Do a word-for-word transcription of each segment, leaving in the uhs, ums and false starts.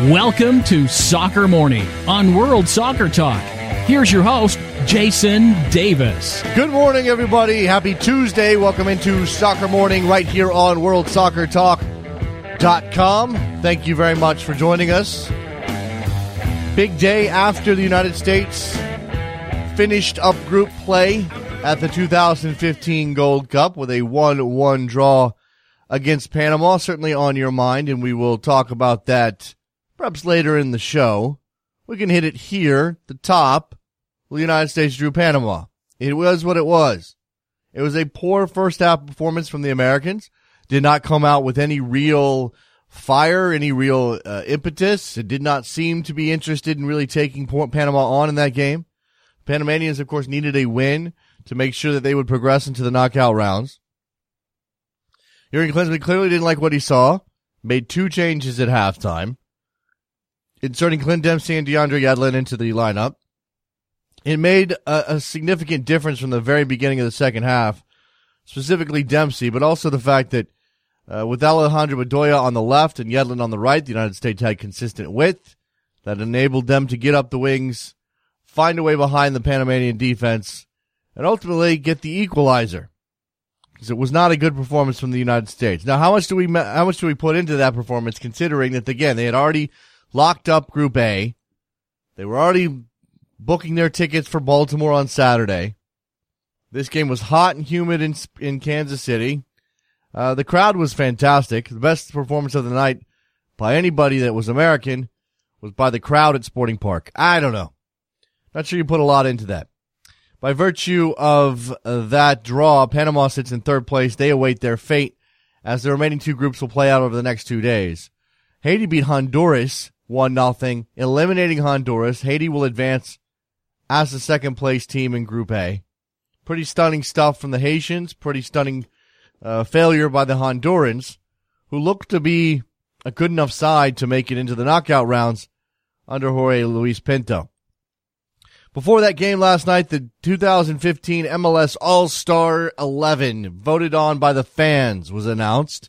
Welcome to Soccer Morning on World Soccer Talk. Here's your host, Jason Davis. Good morning, everybody. Happy Tuesday. Welcome into Soccer Morning right here on world soccer talk dot com. Thank you very much for joining us. Big day after the United States finished up group play at the two thousand fifteen Gold Cup with a one one draw against Panama. Certainly on your mind, and we will talk about that perhaps later in the show. We can hit it here, the top. The United States drew Panama. It was what it was. It was a poor first half performance from the Americans. Did not come out with any real fire, any real uh, impetus. It did not seem to be interested in really taking Panama on in that game. Panamanians, of course, needed a win to make sure that they would progress into the knockout rounds. Jurgen Klinsmann clearly didn't like what he saw. Made two changes at halftime, inserting Clint Dempsey and DeAndre Yedlin into the lineup. It made a, a significant difference from the very beginning of the second half, specifically Dempsey, but also the fact that uh, with Alejandro Bedoya on the left and Yedlin on the right, the United States had consistent width that enabled them to get up the wings, find a way behind the Panamanian defense, and ultimately get the equalizer. Because it was not a good performance from the United States. Now, how much do we how much do we put into that performance, considering that, again, they had already locked up Group A. They were already booking their tickets for Baltimore on Saturday. This game was hot and humid in in Kansas City. Uh, the crowd was fantastic. The best performance of the night by anybody that was American was by the crowd at Sporting Park. I don't know. Not sure you put a lot into that. By virtue of uh, that draw, Panama sits in third place. They await their fate as the remaining two groups will play out over the next two days. Haiti beat Honduras one nothing, eliminating Honduras. Haiti will advance as the second place team in Group A. Pretty stunning stuff from the Haitians. Pretty stunning uh, failure by the Hondurans, who look to be a good enough side to make it into the knockout rounds under Jorge Luis Pinto. Before that game last night, the two thousand fifteen M L S All-Star eleven, voted on by the fans, was announced.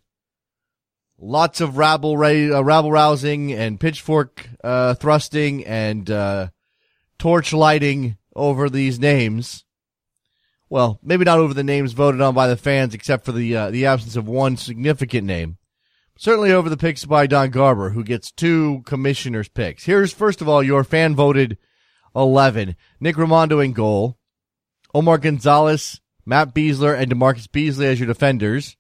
Lots of rabble, uh, rabble rousing and pitchfork uh, thrusting and uh, torch lighting over these names. Well, maybe not over the names voted on by the fans, except for the uh, the absence of one significant name. Certainly over the picks by Don Garber, who gets two commissioners' picks. Here's, first of all, your fan-voted eleven. Nick Raimondo in goal. Omar Gonzalez, Matt Besler, and DeMarcus Beasley as your defenders.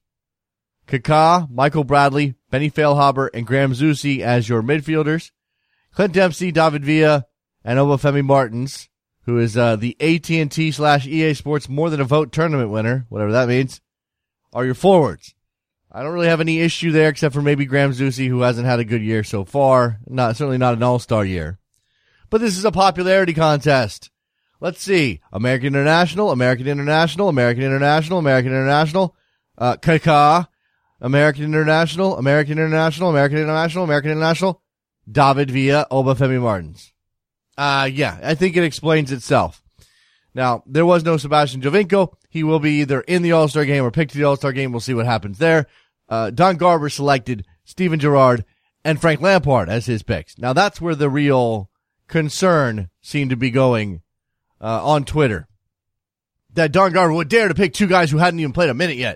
Kaká, Michael Bradley, Benny Feilhaber, and Graham Zusi as your midfielders. Clint Dempsey, David Villa, and Obafemi Martins, who is uh, the A T and T slash E A Sports More Than a Vote tournament winner, whatever that means, are your forwards. I don't really have any issue there except for maybe Graham Zusi, who hasn't had a good year so far. Not certainly not an all-star year. But this is a popularity contest. Let's see. American International, American International, American International, American International, uh, Kaká, American International, American International, American International, American International, David Villa, Obafemi Martins. Uh, yeah, I think it explains itself. Now, there was no Sebastian Giovinco. He will be either in the All-Star game or picked to the All-Star game. We'll see what happens there. Uh, Don Garber selected Steven Gerrard and Frank Lampard as his picks. Now, that's where the real concern seemed to be going uh, on Twitter. That Don Garber would dare to pick two guys who hadn't even played a minute yet.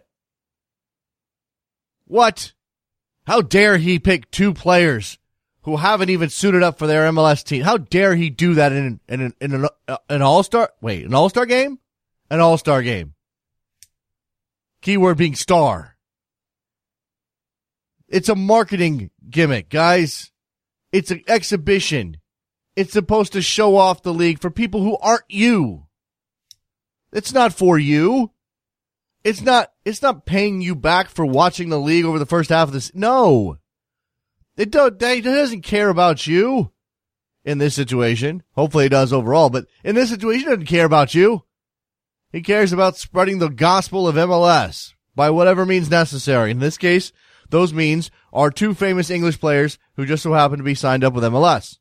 What? How dare he pick two players who haven't even suited up for their M L S team? How dare he do that in, in, in, in an, uh, an all-star? Wait, an all-star game? An all-star game. Keyword being star. It's a marketing gimmick, guys. It's an exhibition. It's supposed to show off the league for people who aren't you. It's not for you. It's not, it's not paying you back for watching the league over the first half of this. No. It, don't, it doesn't care about you in this situation. Hopefully it does overall, but in this situation it doesn't care about you. He cares about spreading the gospel of M L S by whatever means necessary. In this case, those means are two famous English players who just so happen to be signed up with M L S.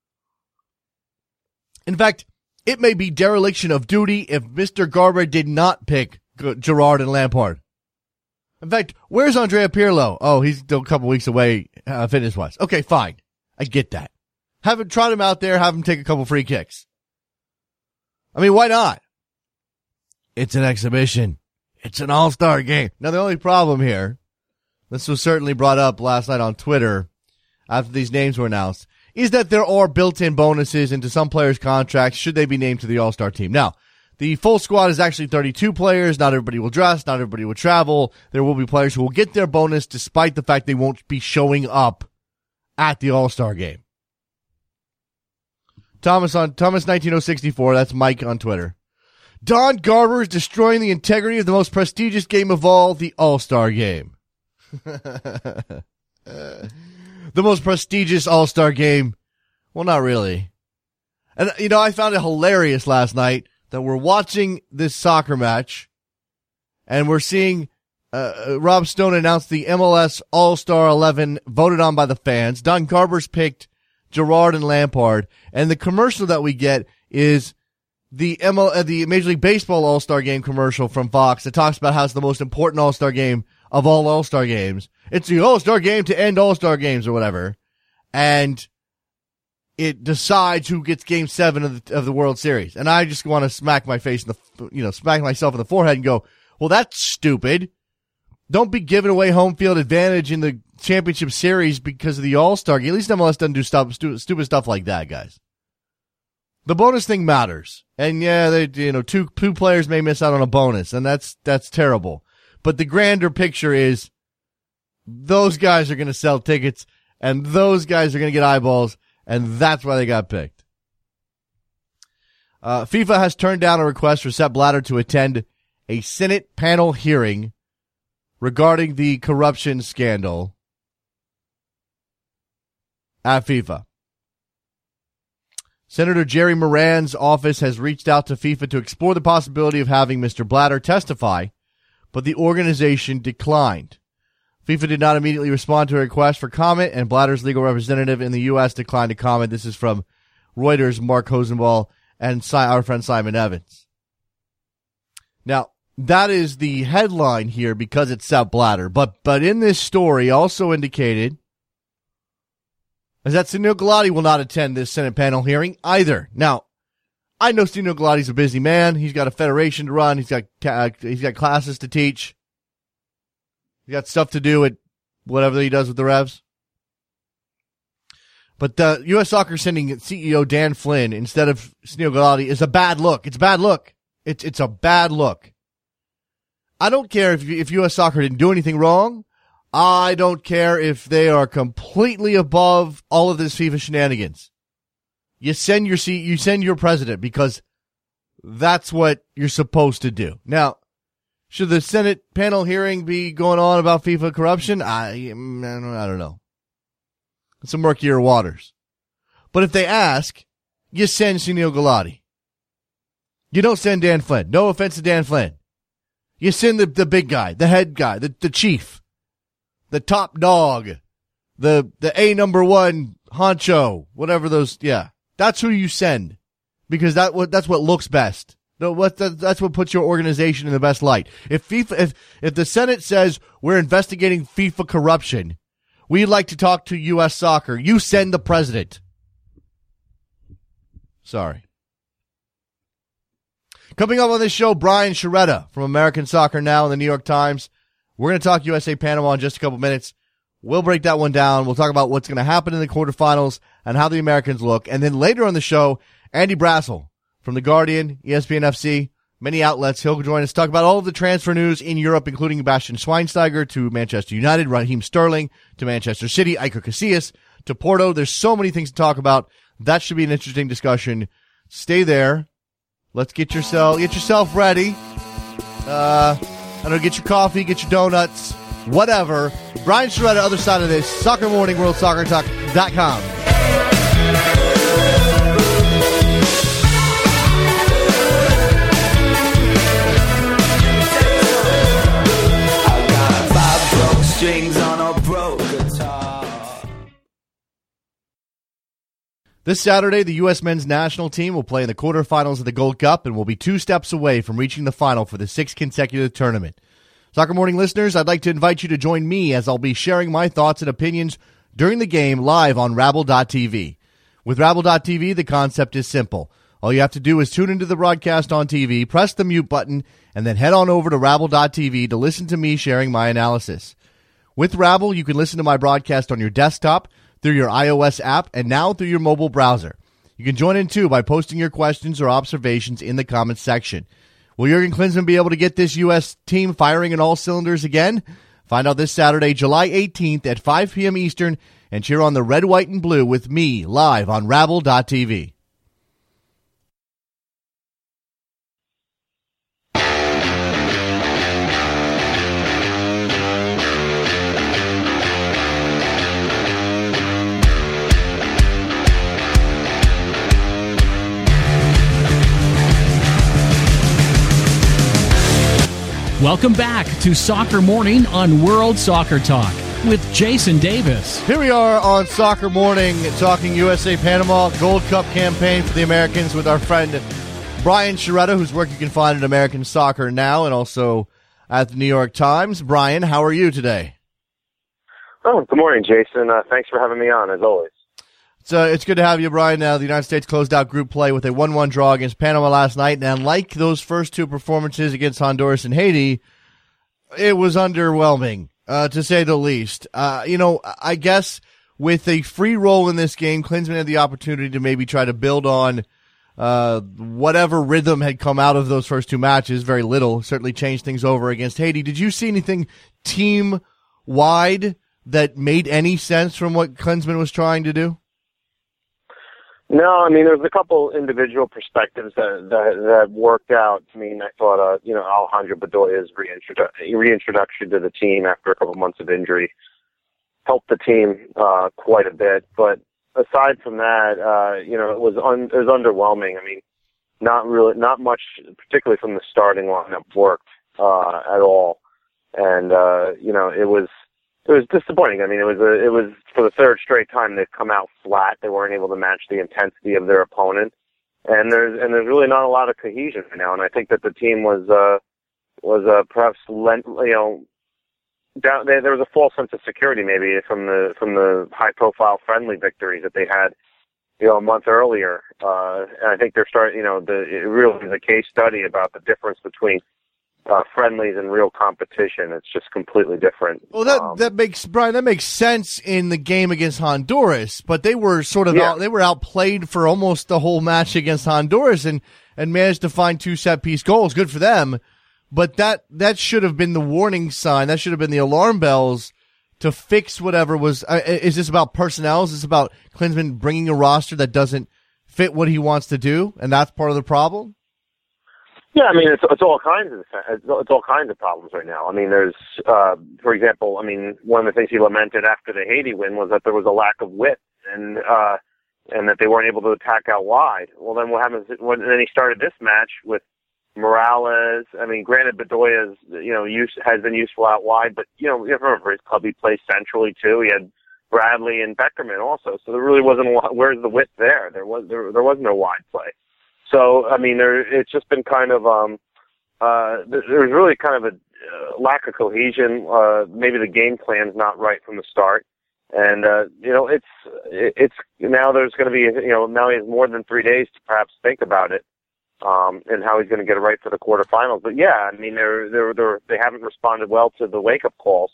In fact, it may be dereliction of duty if Mister Garber did not pick Gerrard and Lampard. In fact, where's Andrea Pirlo? Oh, he's still a couple weeks away, uh, fitness-wise. Okay, fine. I get that. Have him, trot him out there, have him take a couple free kicks. I mean, why not? It's an exhibition. It's an all-star game. Now, the only problem here, this was certainly brought up last night on Twitter after these names were announced, is that there are built-in bonuses into some players' contracts should they be named to the all-star team. Now, the full squad is actually thirty-two players. Not everybody will dress. Not everybody will travel. There will be players who will get their bonus despite the fact they won't be showing up at the all-star game. Thomas on Thomas nineteen oh sixty-four, that's Mike on Twitter. Don Garber is destroying the integrity of the most prestigious game of all, the All-Star Game. The most prestigious All-Star Game. Well, not really. And, you know, I found it hilarious last night that we're watching this soccer match and we're seeing uh, Rob Stone announce the M L S All-Star eleven voted on by the fans. Don Garber's picked Gerrard and Lampard, and the commercial that we get is the M L, uh, the Major League Baseball All-Star Game commercial from Fox that talks about how it's the most important All-Star Game of all All-Star games. It's the All-Star Game to end All-Star games or whatever. And it decides who gets Game Seven of the, of the World Series. And I just want to smack my face in the, you know, smack myself in the forehead and go, well, that's stupid. Don't be giving away home field advantage in the championship series because of the All-Star game. At least M L S doesn't do stuff, stu- stupid stuff like that, guys. The bonus thing matters. And yeah, they, you know, two, two players may miss out on a bonus, and that's, that's terrible. But the grander picture is those guys are going to sell tickets, and those guys are going to get eyeballs, and that's why they got picked. Uh, FIFA has turned down a request for Sepp Blatter to attend a Senate panel hearing regarding the corruption scandal at FIFA. Senator Jerry Moran's office has reached out to FIFA to explore the possibility of having Mister Blatter testify, but the organization declined. FIFA did not immediately respond to a request for comment, and Blatter's legal representative in the U S declined to comment. This is from Reuters' Mark Hosenball and our friend Simon Evans. Now, that is the headline here because it's Sepp Blatter, but but in this story also indicated is that Sunil Gulati will not attend this Senate panel hearing either. Now, I know Sunil Gulati's a busy man. He's got a federation to run. He's got uh, he's got classes to teach. He's got stuff to do at whatever he does with the Revs. But the U S Soccer sending C E O Dan Flynn instead of Sunil Gulati is a bad look. It's a bad look. It's it's a bad look. I don't care if if U S Soccer didn't do anything wrong. I don't care if they are completely above all of this FIFA shenanigans. You send your seat, you send your president because that's what you're supposed to do. Now, should the Senate panel hearing be going on about FIFA corruption? I, I don't know. It's some murkier waters. But if they ask, you send Sunil Gulati. You don't send Dan Flynn. No offense to Dan Flynn. You send the, the big guy, the head guy, the, the chief. The top dog, the the A number one honcho, whatever those, yeah, that's who you send because that what that's what looks best. No, what the, that's what puts your organization in the best light. If FIFA, if if the Senate says we're investigating FIFA corruption, we'd like to talk to U S Soccer. You send the president. Sorry. Coming up on this show, Brian Sciaretta from American Soccer Now and the New York Times. We're going to talk U S A Panama in just a couple minutes. We'll break that one down. We'll talk about what's going to happen in the quarterfinals and how the Americans look. And then later on the show, Andy Brassel from The Guardian, E S P N F C, many outlets. He'll join us to talk about all of the transfer news in Europe, including Bastian Schweinsteiger to Manchester United, Raheem Sterling to Manchester City, Iker Casillas to Porto. There's so many things to talk about. That should be an interesting discussion. Stay there. Let's get yourself, get yourself ready. Uh... I don't know, get your coffee, get your donuts, whatever. Brian Sciaretta, other side of this, Soccer Morning, World Soccer Talk dot com. I got five broke strings on a broke guitar. This Saturday, the U S men's national team will play in the quarterfinals of the Gold Cup and will be two steps away from reaching the final for the sixth consecutive tournament. Soccer Morning listeners, I'd like to invite you to join me as I'll be sharing my thoughts and opinions during the game live on Rabble dot t v. With Rabble dot t v, the concept is simple. All you have to do is tune into the broadcast on T V, press the mute button, and then head on over to Rabble dot t v to listen to me sharing my analysis. With Rabble, you can listen to my broadcast on your desktop, through your iOS app, and now through your mobile browser. You can join in, too, by posting your questions or observations in the comments section. Will Jurgen Klinsmann be able to get this U S team firing in all cylinders again? Find out this Saturday, July eighteenth at five p.m. Eastern, and cheer on the red, white, and blue with me live on Rabble dot t v. Welcome back to Soccer Morning on World Soccer Talk with Jason Davis. Here we are on Soccer Morning talking U S A Panama Gold Cup campaign for the Americans with our friend Brian Sciaretta, whose work you can find at American Soccer Now and also at the New York Times. Brian, how are you today? Oh, good morning, Jason. Uh, thanks for having me on, as always. So it's good to have you, Brian. Now, the United States closed out group play with a one one draw against Panama last night, and like those first two performances against Honduras and Haiti, it was underwhelming, uh, to say the least. Uh, you know, I guess with a free roll in this game, Klinsmann had the opportunity to maybe try to build on uh, whatever rhythm had come out of those first two matches. Very little. Certainly changed things over against Haiti. Did you see anything team-wide that made any sense from what Klinsmann was trying to do? No, I mean, there's a couple individual perspectives that that, that worked out. I mean, I thought, uh, you know, Alejandro Bedoya's reintrodu- reintroduction to the team after a couple months of injury helped the team uh, quite a bit. But aside from that, uh, you know, it was un- it was underwhelming. I mean, not really, not much, particularly from the starting lineup, worked uh, at all. And uh, you know, it was. It was disappointing. I mean, it was a, it was for the third straight time they've come out flat. They weren't able to match the intensity of their opponent, and there's and there's really not a lot of cohesion right now. And I think that the team was uh, was uh, perhaps lent, you know down, there, there was a false sense of security maybe from the from the high profile friendly victories that they had, you know, a month earlier. Uh, and I think they're starting. You know, the it really is a case study about the difference between Uh, friendlies and real competition. It's just completely different. Well, that um, that makes Brian. That makes sense in the game against Honduras, but they were sort of yeah. out, they were outplayed for almost the whole match against Honduras, and and managed to find two set piece goals. Good for them, but that that should have been the warning sign. That should have been the alarm bells to fix whatever was. Uh, is this about personnel? Is this about Klinsmann bringing a roster that doesn't fit what he wants to do, and that's part of the problem? Yeah, I mean, it's it's all kinds of it's all kinds of problems right now. I mean, there's, uh, for example, I mean, one of the things he lamented after the Haiti win was that there was a lack of width and uh, and that they weren't able to attack out wide. Well, then what happens? When then he started this match with Morales. I mean, granted, Bedoya's you know use has been useful out wide, but you know, remember his club he plays centrally too. He had Bradley and Beckerman also, so there really wasn't a lot. Where's the width there? There was there there was no wide play. So, I mean, there, it's just been kind of, um, uh, there's really kind of a uh, lack of cohesion. Uh, maybe the game plan's not right from the start. And, uh, you know, it's, it's, now there's going to be, you know, now he has more than three days to perhaps think about it, um, and how he's going to get it right for the quarterfinals. But yeah, I mean, they're, they're, they're, they haven't responded well to the wake-up calls,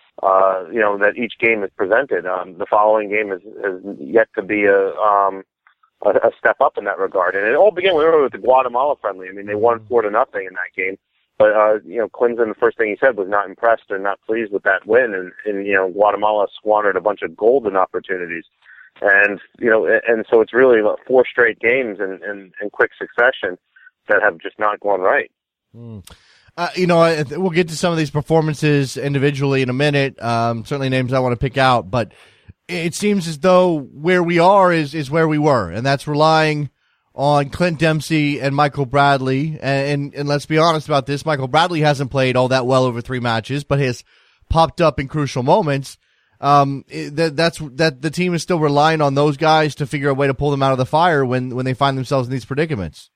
uh, you know, that each game is presented. Um, the following game is, is yet to be a, um, a step up in that regard. And it all began with the Guatemala friendly. I mean, they won four to nothing in that game. But, uh, you know, Klinsmann, the first thing he said was not impressed or not pleased with that win. And, and, you know, Guatemala squandered a bunch of golden opportunities. And, you know, and so it's really four straight games in, in, in quick succession that have just not gone right. Mm. Uh, you know, we'll get to some of these performances individually in a minute. Um, certainly names I want to pick out, but it seems as though where we are is, is where we were, and that's relying on Clint Dempsey and Michael Bradley. And, and, and let's be honest about this. Michael Bradley hasn't played all that well over three matches, but has popped up in crucial moments. Um, that, that's, that the team is still relying on those guys to figure a way to pull them out of the fire when, when they find themselves in these predicaments.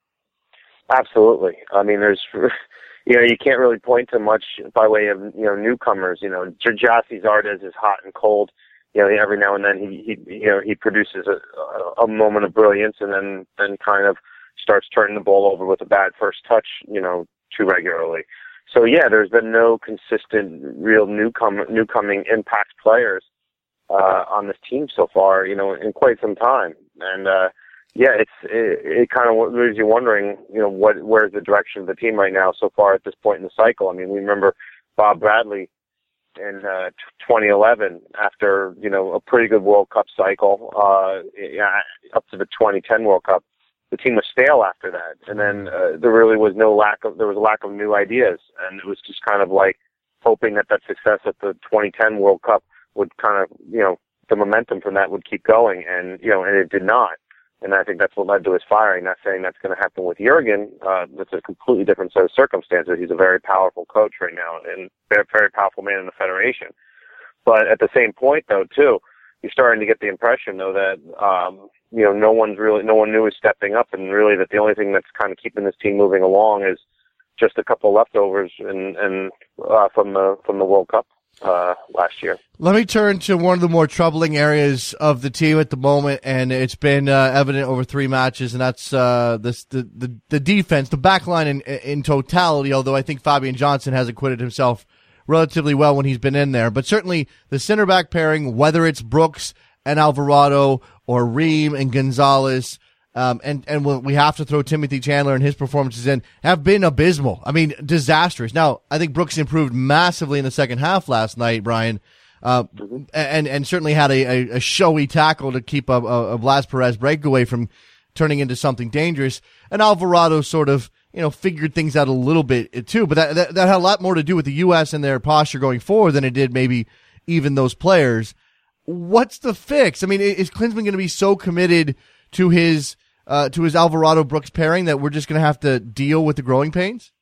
Absolutely. I mean, there's, you know, you can't really point to much by way of, you know, newcomers. You know, Gyasi Zardes is hot and cold. you know, every now and then he, he you know, he produces a, a moment of brilliance and then, then kind of starts turning the ball over with a bad first touch, you know, too regularly. So yeah, there's been no consistent, real newcom- newcoming impact players uh, on this team so far, you know, in quite some time. And uh, yeah, it's it, it kind of leaves you wondering, you know, what where's the direction of the team right now so far at this point in the cycle. I mean, we remember Bob Bradley in uh, twenty eleven after, you know, a pretty good World Cup cycle, uh, yeah, up to the twenty ten World Cup. The team was stale after that, and then uh, there really was no lack of there was a lack of new ideas, and it was just kind of like hoping that that success at the twenty ten World Cup would kind of, you know, the momentum from that would keep going, and you know, and it did not, and I think that's what led to his firing. Not saying that's going to happen with Jurgen. Uh, that's a completely different set of circumstances. He's a very powerful coach right now, and very very powerful man in the federation. But at the same point, though, too, you're starting to get the impression, though, that um, you know, no one's really, no one new is stepping up, and really that the only thing that's kind of keeping this team moving along is just a couple leftovers and and uh, from the from the World Cup uh, last year. Let me turn to one of the more troubling areas of the team at the moment, and it's been uh, evident over three matches, and that's uh, this the, the the defense, the back line in in totality. Although I think Fabian Johnson has acquitted himself relatively well when he's been in there, but certainly the center back pairing, whether it's Brooks and Alvarado or Ream and Gonzalez, um, and, and we have to throw Timothy Chandler and his performances in, have been abysmal. I mean, disastrous. Now, I think Brooks improved massively in the second half last night, Brian, uh, and, and certainly had a, a, a showy tackle to keep a, a, a Blas Perez breakaway from turning into something dangerous. And Alvarado sort of, you know, figured things out a little bit too, but that, that, that had a lot more to do with the U S and their posture going forward than it did maybe even those players. What's the fix? I mean, is Klinsmann going to be so committed to his uh, to his Alvarado Brooks pairing that we're just going to have to deal with the growing pains?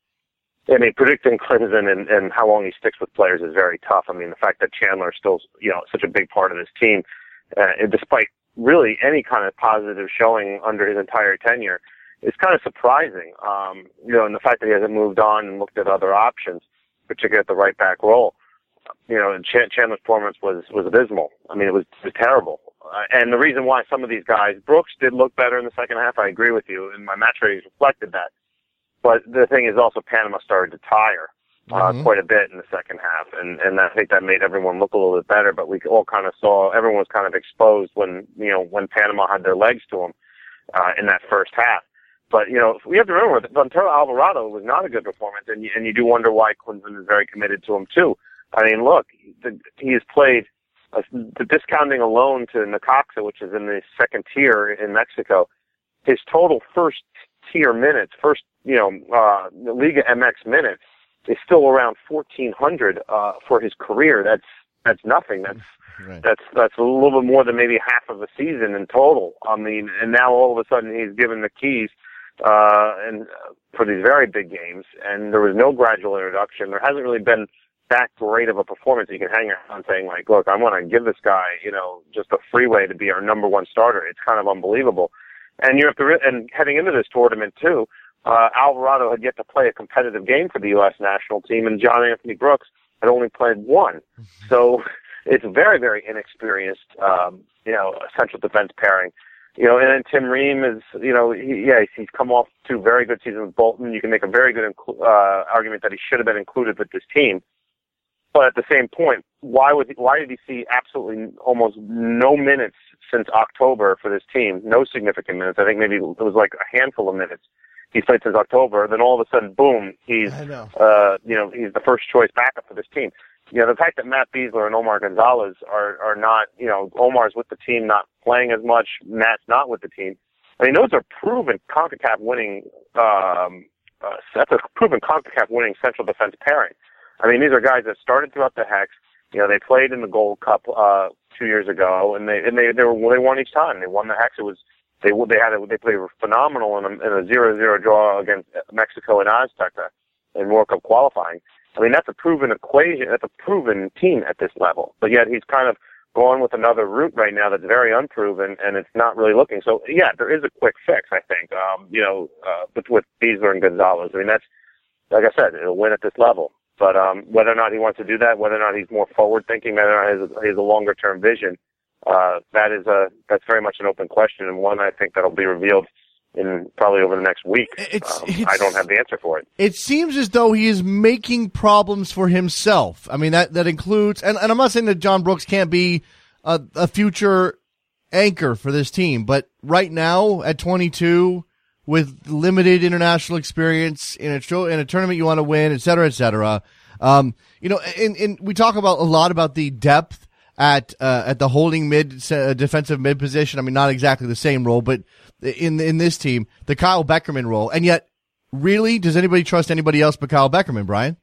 I mean, predicting Klinsmann and, and how long he sticks with players is very tough. I mean, the fact that Chandler is still, you know, such a big part of this team, uh, despite really any kind of positive showing under his entire tenure, is kind of surprising. Um, you know, and the fact that he hasn't moved on and looked at other options, particularly at the right back role. You know, Ch- Chandler's performance was, was abysmal. I mean, it was, it was terrible. Uh, and the reason why some of these guys, Brooks did look better in the second half, I agree with you, and my match ratings reflected that. But the thing is also Panama started to tire uh, mm-hmm. quite a bit in the second half, and, and I think that made everyone look a little bit better, but we all kind of saw, everyone was kind of exposed when, you know, when Panama had their legs to them uh, in that first half. But, you know, we have to remember that Montero Alvarado was not a good performance, and you, and you do wonder why Klinsmann is very committed to him, too. I mean, look, the, he has played, uh, the discounting alone to Necaxa, which is in the second tier in Mexico, his total first tier minutes, first, you know, uh, Liga M X minutes is still around fourteen hundred, uh, for his career. That's, that's nothing. That's, right. that's, that's a little bit more than maybe half of a season in total. I mean, and now all of a sudden he's given the keys, uh, and uh, for these very big games, and there was no gradual introduction. There hasn't really been that great of a performance. You can hang around saying, like, look, I want to give this guy, you know, just a freeway to be our number one starter. It's kind of unbelievable. And you have to, re- and heading into this tournament too, uh, Alvarado had yet to play a competitive game for the U S national team, and John Anthony Brooks had only played one. So it's very, very inexperienced, um, you know, central defense pairing. You know, and then Tim Ream is, you know, he, yeah, he's come off two very good seasons with Bolton. You can make a very good inclu- uh, argument that he should have been included with this team. But at the same point, why would why did he see absolutely almost no minutes since October for this team? No significant minutes. I think maybe it was like a handful of minutes he's played since October. Then all of a sudden, boom, he's uh, you know he's the first choice backup for this team. You know, the fact that Matt Besler and Omar Gonzalez are are not, you know, Omar's with the team, not playing as much. Matt's not with the team. I mean, those are proven CONCACAF winning. Um, uh, that's a proven CONCACAF winning central defense pairing. I mean, these are guys that started throughout the Hex. You know, they played in the Gold Cup uh, two years ago, and they and they they, were, they won each time. They won the Hex. It was they they had a, they played phenomenal in a, in a zero zero draw against Mexico and Azteca in World Cup qualifying. I mean, that's a proven equation. That's a proven team at this level. But yet he's kind of going with another route right now that's very unproven, and it's not really looking. So yeah, there is a quick fix, I think. Um, you know, uh, with with Besler and Gonzalez. I mean, that's like I said, it'll win at this level. But um, whether or not he wants to do that, whether or not he's more forward-thinking, whether or not he has a longer-term vision, uh, that is a that's very much an open question, and one I think that'll be revealed in probably over the next week. It's, um, it's, I don't have the answer for it. It seems as though he is making problems for himself. I mean, that, that includes, and, and I'm not saying that John Brooks can't be a, a future anchor for this team, but right now at twenty-two, with limited international experience in a show, in a tournament you want to win, et cetera, et cetera. Um, you know, and, and we talk about a lot about the depth at uh, at the holding mid uh, defensive mid position. I mean, not exactly the same role, but in in this team, the Kyle Beckerman role. And yet, really, does anybody trust anybody else but Kyle Beckerman, Brian?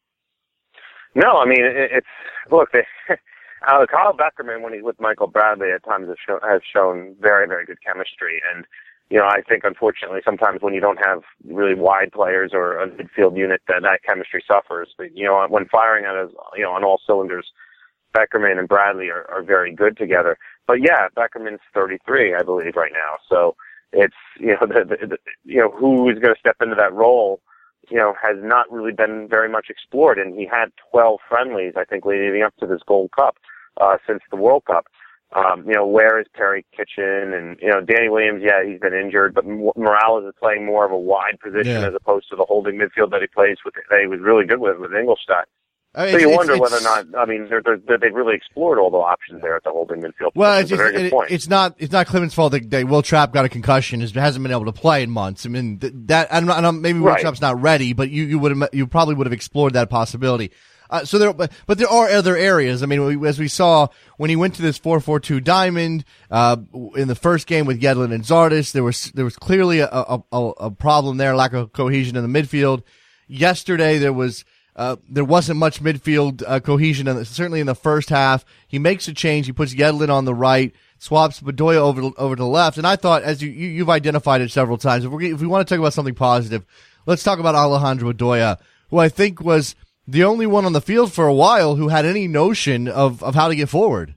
No, I mean it, it's look. They, uh, Kyle Beckerman, when he's with Michael Bradley, at times has shown, has shown very very good chemistry. And you know, I think unfortunately sometimes when you don't have really wide players or a midfield unit, that that chemistry suffers. But you know, when firing on you know on all cylinders, Beckerman and Bradley are, are very good together. But yeah, Beckerman's thirty-three, I believe, right now. So it's, you know, the, the, the, you know, who is going to step into that role, you know, has not really been very much explored. And he had twelve friendlies, I think, leading up to this Gold Cup, uh, since the World Cup. Um, you know, where is Perry Kitchen? And, you know, Danny Williams, yeah, he's been injured, but Morales is playing more of a wide position yeah. as opposed to the holding midfield that he plays with, that he was really good with, with Ingolstadt. I mean, so you it's, wonder it's, whether or not, I mean, they're, they're, they've really explored all the options there at the holding midfield. Well, it's, it's, a very good it, point. it's not it's not Clement's fault that, that Will Trapp got a concussion. He hasn't been able to play in months. I mean, th- that I'm not, I'm, maybe Will Right. Trapp's not ready, but you you would have you probably would have explored that possibility. Uh, so there, but, but there are other areas. I mean, we, as we saw when he went to this four four two diamond uh, in the first game with Yedlin and Zardes, there was there was clearly a, a, a, a problem there, lack of cohesion in the midfield. Yesterday there was. Uh, there wasn't much midfield uh, cohesion, in the, certainly in the first half. He makes a change. He puts Yedlin on the right, swaps Bedoya over to, over to the left. And I thought, as you, you you've identified it several times, if, we're, if we want to talk about something positive, let's talk about Alejandro Bedoya, who I think was the only one on the field for a while who had any notion of, of how to get forward.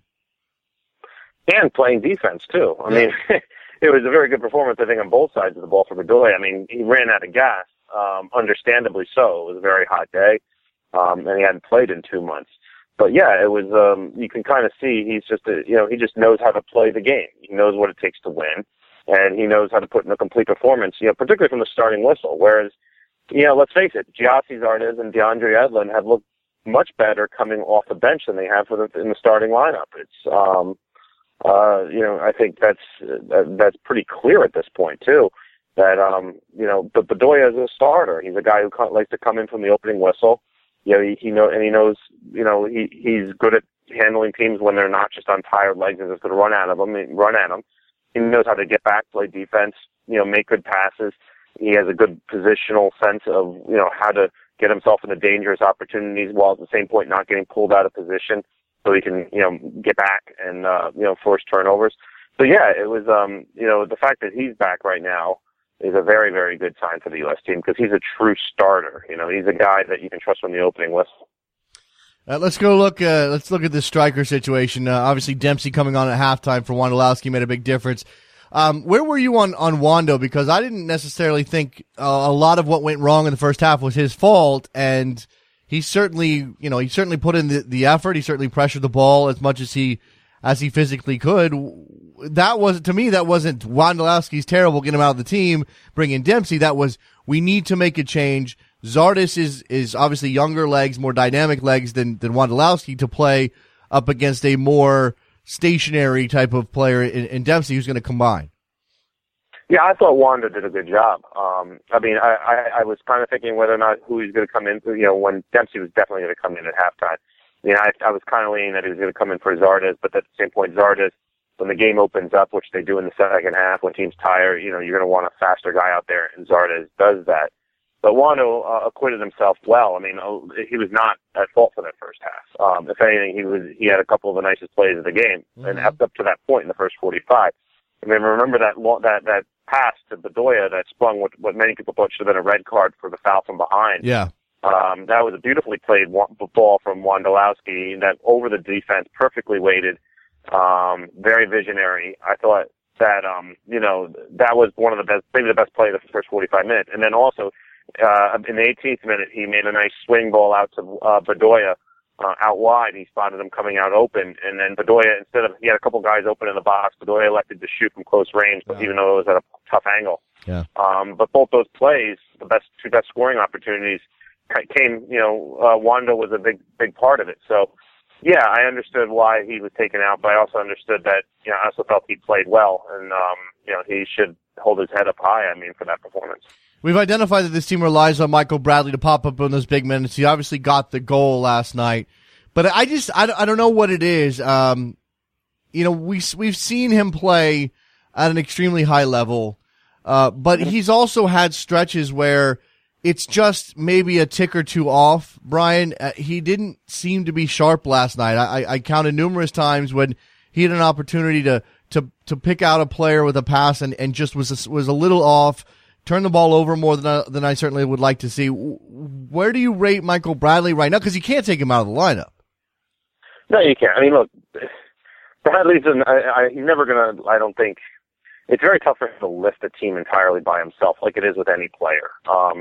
And playing defense, too. I yeah. mean, it was a very good performance, I think, on both sides of the ball for Bedoya. I mean, he ran out of gas. Um, understandably so. It was a very hot day, um, and he hadn't played in two months. But yeah, it was, um, you can kind of see he's just, a, you know, he just knows how to play the game. He knows what it takes to win, and he knows how to put in a complete performance, you know, particularly from the starting whistle. Whereas, you know, let's face it, Gyasi Zardes and DeAndre Yedlin have looked much better coming off the bench than they have for the, in the starting lineup. It's, um, uh, you know, I think that's, uh, that's pretty clear at this point, too. That, um, you know, but Bedoya is a starter. He's a guy who likes to come in from the opening whistle. You know, he, he know, and he knows, you know, he, he's good at handling teams when they're not just on tired legs and just going to run at them, run at them. He knows how to get back, play defense, you know, make good passes. He has a good positional sense of, you know, how to get himself into dangerous opportunities while at the same point not getting pulled out of position so he can, you know, get back and, uh, you know, force turnovers. So yeah, it was, um, you know, the fact that he's back right now is a very, very good sign for the U S team because he's a true starter. You know, he's a guy that you can trust from the opening whistle. Uh, let's go look. Uh, let's look at this striker situation. Uh, obviously, Dempsey coming on at halftime for Wondolowski made a big difference. Um, where were you on on Wando? Because I didn't necessarily think uh, a lot of what went wrong in the first half was his fault, and he certainly, you know, he certainly put in the, the effort. He certainly pressured the ball as much as he as he physically could. That was, to me, that wasn't Wondolowski's terrible, get him out of the team, bring in Dempsey. That was, we need to make a change. Zardes is, is obviously younger legs, more dynamic legs than, than Wondolowski to play up against a more stationary type of player in, in Dempsey who's going to combine. Yeah, I thought Wanda did a good job. Um, I mean, I, I, I was kind of thinking whether or not who he's going to come in, you know, when Dempsey was definitely going to come in at halftime. You know, I, I was kind of leaning that he was going to come in for Zardes, but at the same point, Zardes, when the game opens up, which they do in the second half, when teams tire, you know, you're going to want a faster guy out there, and Zardes does that. But Wando uh, acquitted himself well. I mean, uh, he was not at fault for that first half. Um, if anything, he was he had a couple of the nicest plays of the game, mm-hmm. and up to that point in the first forty-five. I mean, remember that that that pass to Bedoya that sprung what, what many people thought should have been a red card for the foul from behind. Yeah. Um, that was a beautifully played ball from Wondolowski that over the defense, perfectly weighted, um, very visionary. I thought that, um, you know, that was one of the best, maybe the best play of the first forty-five minutes. And then also, uh, in the eighteenth minute, he made a nice swing ball out to uh, Bedoya uh, out wide. He spotted him coming out open, and then Bedoya, instead of, he had a couple guys open in the box, Bedoya elected to shoot from close range, but yeah. even though it was at a tough angle. Yeah. Um, but both those plays, the best two best scoring opportunities, came, you know, uh, Wando was a big, big part of it. So, yeah, I understood why he was taken out, but I also understood that, you know, I also felt he played well, and, um, you know, he should hold his head up high, I mean, for that performance. We've identified that this team relies on Michael Bradley to pop up in those big minutes. He obviously got the goal last night, but I just, I, I don't know what it is. Um, you know, we, we've seen him play at an extremely high level, uh, but he's also had stretches where it's just maybe a tick or two off. Brian, uh, he didn't seem to be sharp last night. I, I counted numerous times when he had an opportunity to, to, to pick out a player with a pass and, and just was, a, was a little off, turn the ball over more than I, than I certainly would like to see. Where do you rate Michael Bradley right now? Because you can't take him out of the lineup. No, you can't. I mean, look, Bradley's an, I, I, he's never going to, I don't think, it's very tough for him to lift a team entirely by himself, like it is with any player. Um,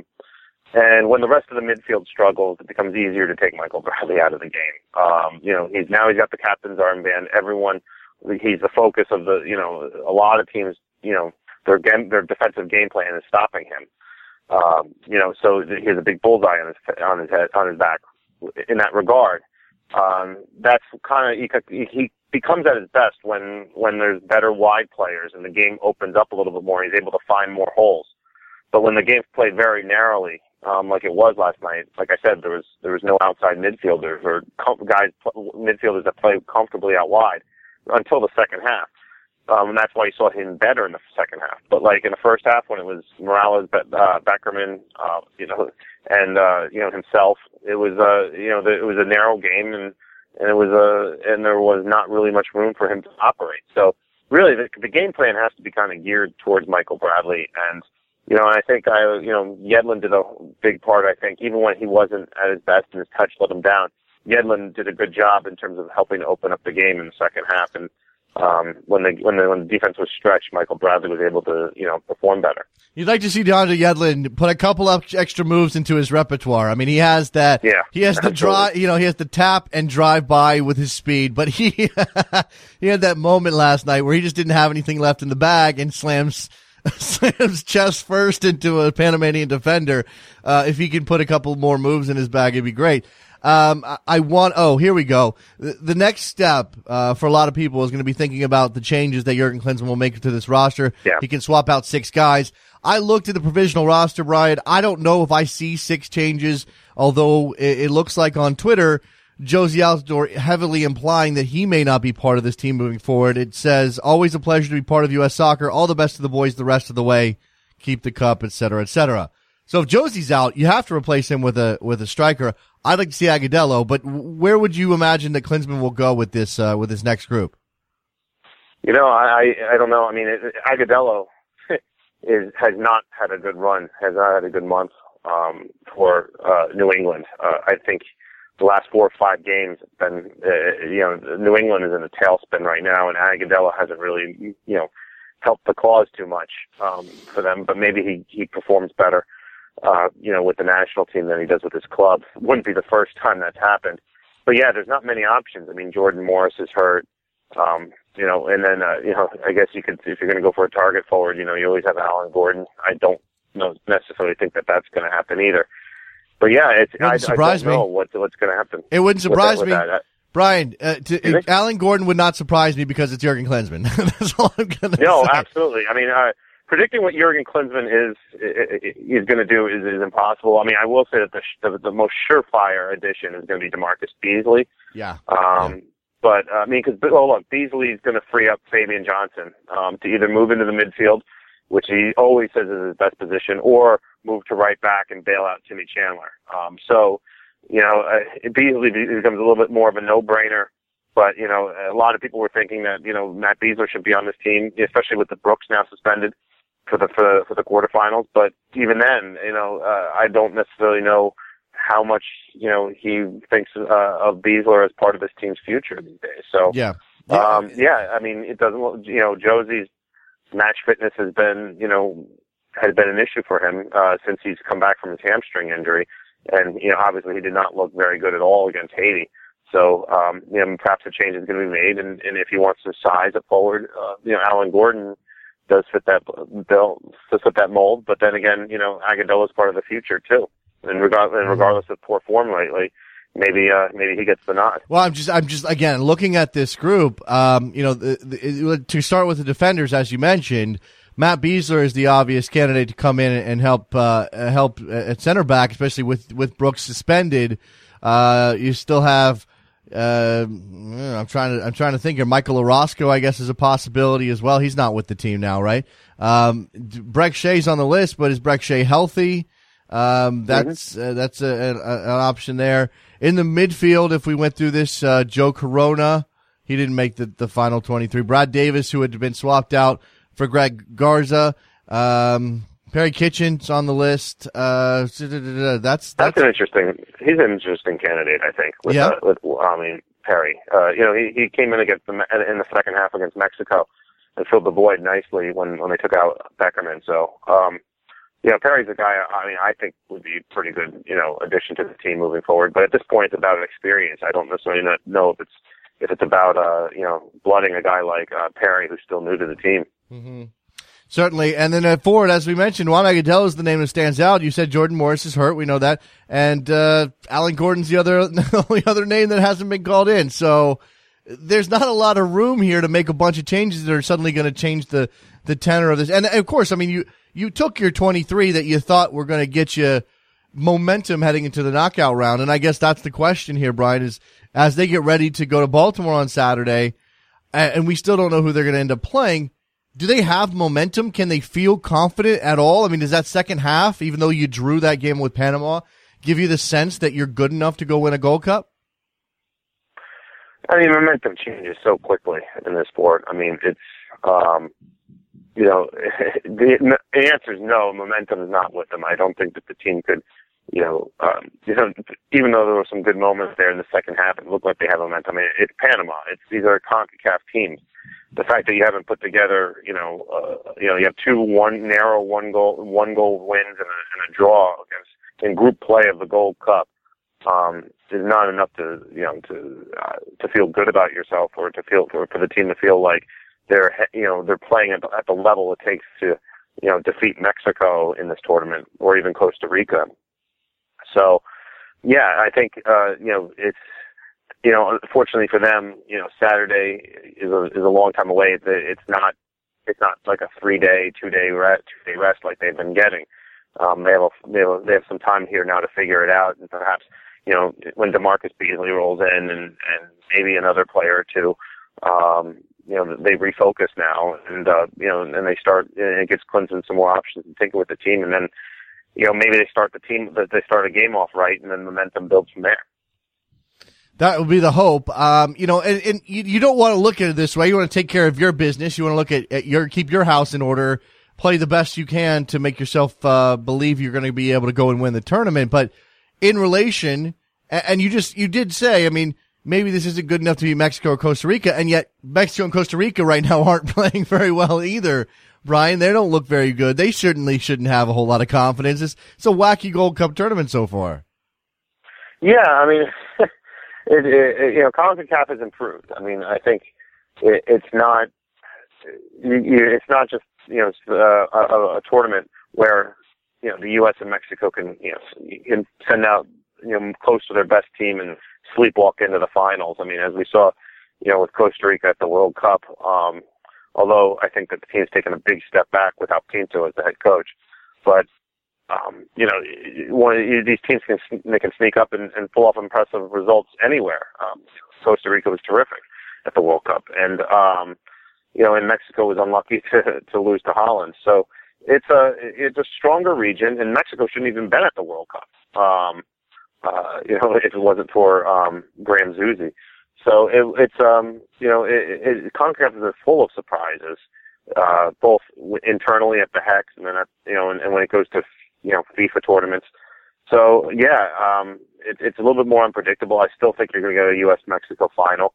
and when the rest of the midfield struggles, it becomes easier to take Michael Bradley out of the game. Um, you know, he's now he's got the captain's armband. Everyone, he's the focus of the, you know, a lot of teams, you know, their game, their defensive game plan is stopping him. Um, you know, so he has a big bullseye on his on his head, on his back. In that regard, um, that's kind of he, he becomes at his best when when there's better wide players and the game opens up a little bit more. He's able to find more holes. But when the game's played very narrowly, um, like it was last night, like I said, there was there was no outside midfielders or com- guys midfielders that play comfortably out wide until the second half. Um, and that's why you saw him better in the second half. But like in the first half, when it was Morales, uh, Beckerman, uh, you know, and uh, you know himself, it was uh, you know, the, it was a narrow game, and and it was a and there was not really much room for him to operate. So really, the, the game plan has to be kind of geared towards Michael Bradley, and you know, I think I, you know, Yedlin did a big part. I think even when he wasn't at his best and his touch let him down, Yedlin did a good job in terms of helping to open up the game in the second half. And um, when the when the when the defense was stretched, Michael Bradley was able to, you know, perform better. You'd like to see DeAndre Yedlin put a couple of extra moves into his repertoire. I mean, he has that. Yeah, he has the drive. You know, he has the tap and drive by with his speed. But he he had that moment last night where he just didn't have anything left in the bag and slams. slams chest first into a Panamanian defender. Uh, if he can put a couple more moves in his bag, it'd be great. Um, I, I want, oh, here we go. The, the next step, uh, for a lot of people is going to be thinking about the changes that Jurgen Klinsmann will make to this roster. Yeah. He can swap out six guys. I looked at the provisional roster, Brian. I don't know if I see six changes, although it, it looks like on Twitter, Josie Altidore heavily implying that he may not be part of this team moving forward. It says, always a pleasure to be part of U S Soccer. All the best to the boys the rest of the way. Keep the cup, et cetera, et cetera. So if Josie's out, you have to replace him with a with a striker. I'd like to see Agudelo, but where would you imagine that Klinsmann will go with this uh, with this next group? You know, I I don't know. I mean, it, Agudelo is has not had a good run, has not had a good month um, for uh, New England. Uh, I think the last four or five games have been, uh, you know, New England is in a tailspin right now, and Agudelo hasn't really, you know, helped the cause too much um, for them. But maybe he he performs better, uh, you know, with the national team than he does with his club. Wouldn't be the first time that's happened. But yeah, there's not many options. I mean, Jordan Morris is hurt, um, you know, and then uh, you know, I guess you could, if you're going to go for a target forward, you know, you always have Alan Gordon. I don't know, necessarily think that that's going to happen either. But yeah, it's, I, I don't know what, what's going to happen. It wouldn't surprise with that, with me. Brian, uh, to, it, Alan Gordon would not surprise me because it's Jurgen Klinsmann. That's all I'm going to no, say. No, absolutely. I mean, uh, predicting what Jurgen Klinsmann is is going to do is, is impossible. I mean, I will say that the, the the most surefire addition is going to be DeMarcus Beasley. Yeah. Um, yeah. But uh, I mean, because oh look, Beasley is going to free up Fabian Johnson um, to either move into the midfield, which he always says is his best position, or move to right back and bail out Timmy Chandler. Um, so, you know, uh, Beasley becomes a little bit more of a no-brainer. But, you know, a lot of people were thinking that, you know, Matt Besler should be on this team, especially with the Brooks now suspended for the, for the, for the quarterfinals. But even then, you know, uh, I don't necessarily know how much, you know, he thinks uh, of Besler as part of this team's future these days. So, yeah. Yeah. Um, yeah, I mean, it doesn't, you know, Josie's match fitness has been, you know, has been an issue for him uh, since he's come back from his hamstring injury. And, you know, obviously he did not look very good at all against Haiti. So, um, you know, perhaps a change is going to be made. And, and if he wants to size it forward, uh, you know, Alan Gordon does fit that bill, does fit that mold. But then again, you know, Agudelo is part of the future too. And, regard, and regardless of poor form lately, maybe uh, maybe he gets the nod. Well, I'm just I'm just again looking at this group. Um, you know, the, the, to start with the defenders, as you mentioned, Matt Besler is the obvious candidate to come in and help uh, help at center back, especially with with Brooks suspended. Uh, you still have. Uh, I'm trying to I'm trying to think here. Michael Orozco, I guess, is a possibility as well. He's not with the team now, right? Um, Brek Shea's on the list, but is Brek Shea healthy? Um, that's uh, that's a, a, an option there. In the midfield, if we went through this, uh, Joe Corona, he didn't make the, the final twenty-three. Brad Davis, who had been swapped out for Greg Garza. Um, Perry Kitchen's on the list. Uh, that's, that's that's an interesting. He's an interesting candidate, I think. With, yeah. Uh, with I mean Perry. Uh, you know, he he came in against the in the second half against Mexico and filled the void nicely when when they took out Beckerman. So, um, you know, Perry's a guy. I mean, I think would be a pretty good, you know, addition to the team moving forward. But at this point, it's about experience. I don't necessarily know if it's if it's about uh, you know, blooding a guy like uh, Perry who's still new to the team. Mm-hmm. Certainly. And then at forward, as we mentioned, Juan Agudelo is the name that stands out. You said Jordan Morris is hurt. We know that. And uh, Alan Gordon's the other the only other name that hasn't been called in. So there's not a lot of room here to make a bunch of changes that are suddenly going to change the, the tenor of this. And, of course, I mean, you, you took your twenty-three that you thought were going to get you momentum heading into the knockout round. And I guess that's the question here, Brian, is as they get ready to go to Baltimore on Saturday, and we still don't know who they're going to end up playing, do they have momentum? Can they feel confident at all? I mean, does that second half, even though you drew that game with Panama, give you the sense that you're good enough to go win a Gold Cup? I mean, momentum changes so quickly in this sport. I mean, it's, um, you know, the, the answer is no, momentum is not with them. I don't think that the team could, you know, um, you know, even though there were some good moments there in the second half, it looked like they have momentum. I mean, it's Panama. It's, these are CONCACAF teams. The fact that you haven't put together, you know, uh, you know, you have two one narrow one goal one goal wins and a, and a draw against in group play of the Gold Cup um, is not enough to, you know, to uh, to feel good about yourself or to feel for, for the team to feel like they're, you know, they're playing at the, at the level it takes to, you know, defeat Mexico in this tournament or even Costa Rica. So, yeah, I think uh, you know it's. You know, unfortunately for them, you know, Saturday is a is a long time away. It's, it's not it's not like a three day, two day rest, two day rest like they've been getting. Um, they have a, they have a, they have some time here now to figure it out, and perhaps, you know, when DeMarcus Beasley rolls in and and maybe another player or two, um, you know, they refocus now, and uh, you know, and they start. And it gives Clemson some more options to tinker with the team, and then, you know, maybe they start the team, they start a game off right, and then momentum builds from there. That would be the hope. Um, you know, and, and you, you don't want to look at it this way. You want to take care of your business. You want to look at, at your, keep your house in order, play the best you can to make yourself, uh, believe you're going to be able to go and win the tournament. But in relation, and you just, you did say, I mean, maybe this isn't good enough to be Mexico or Costa Rica, and yet Mexico and Costa Rica right now aren't playing very well either. Brian, they don't look very good. They certainly shouldn't have a whole lot of confidence. It's, it's a wacky Gold Cup tournament so far. Yeah, I mean, It, it, you know, CONCACAF has improved. I mean, I think it, it's not, you, you, it's not just, you know, uh, a, a tournament where, you know, the U S and Mexico can, you know, can send out, you know, close to their best team and sleepwalk into the finals. I mean, as we saw, you know, with Costa Rica at the World Cup, um, although I think that the team's taken a big step back without Pinto as the head coach, but Um, you know, one, these teams can they can sneak up and, and pull off impressive results anywhere. Um, Costa Rica was terrific at the World Cup, and um, you know, and Mexico was unlucky to to lose to Holland. So it's a it's a stronger region, and Mexico shouldn't even been at the World Cup. Um, uh, you know, if it wasn't for um, Graham Zusi. So it, it's um, you know, it, it, CONCACAF is full of surprises, uh, both internally at the Hex, and then at, you know, and, and when it goes to, you know, FIFA tournaments. So yeah, um, it, it's a little bit more unpredictable. I still think you're going to get a U S Mexico final.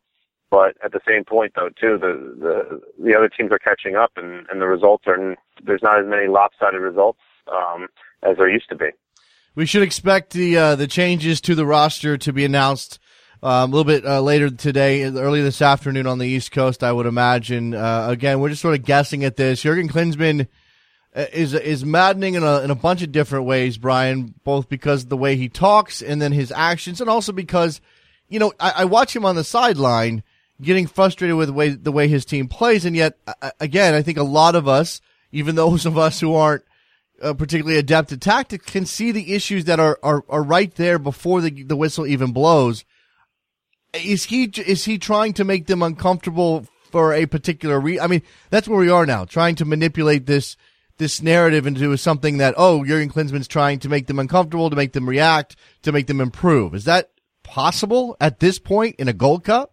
But at the same point, though, too, the the, the other teams are catching up, and, and the results are there's not as many lopsided results um, as there used to be. We should expect the uh, the changes to the roster to be announced um, a little bit uh, later today, early this afternoon on the East Coast, I would imagine. Uh, again, we're just sort of guessing at this. Jurgen Klinsmann is is maddening in a in a bunch of different ways, Brian, both because of the way he talks and then his actions, and also because, you know, I, I watch him on the sideline getting frustrated with the way the way his team plays, and yet, uh, again, I think a lot of us, even those of us who aren't uh, particularly adept at tactics, can see the issues that are are, are right there before the the whistle even blows. Is he is he trying to make them uncomfortable for a particular reason? I mean, that's where we are now, trying to manipulate this this narrative into something that, oh, Jurgen Klinsmann's trying to make them uncomfortable, to make them react, to make them improve. Is that possible at this point in a Gold Cup?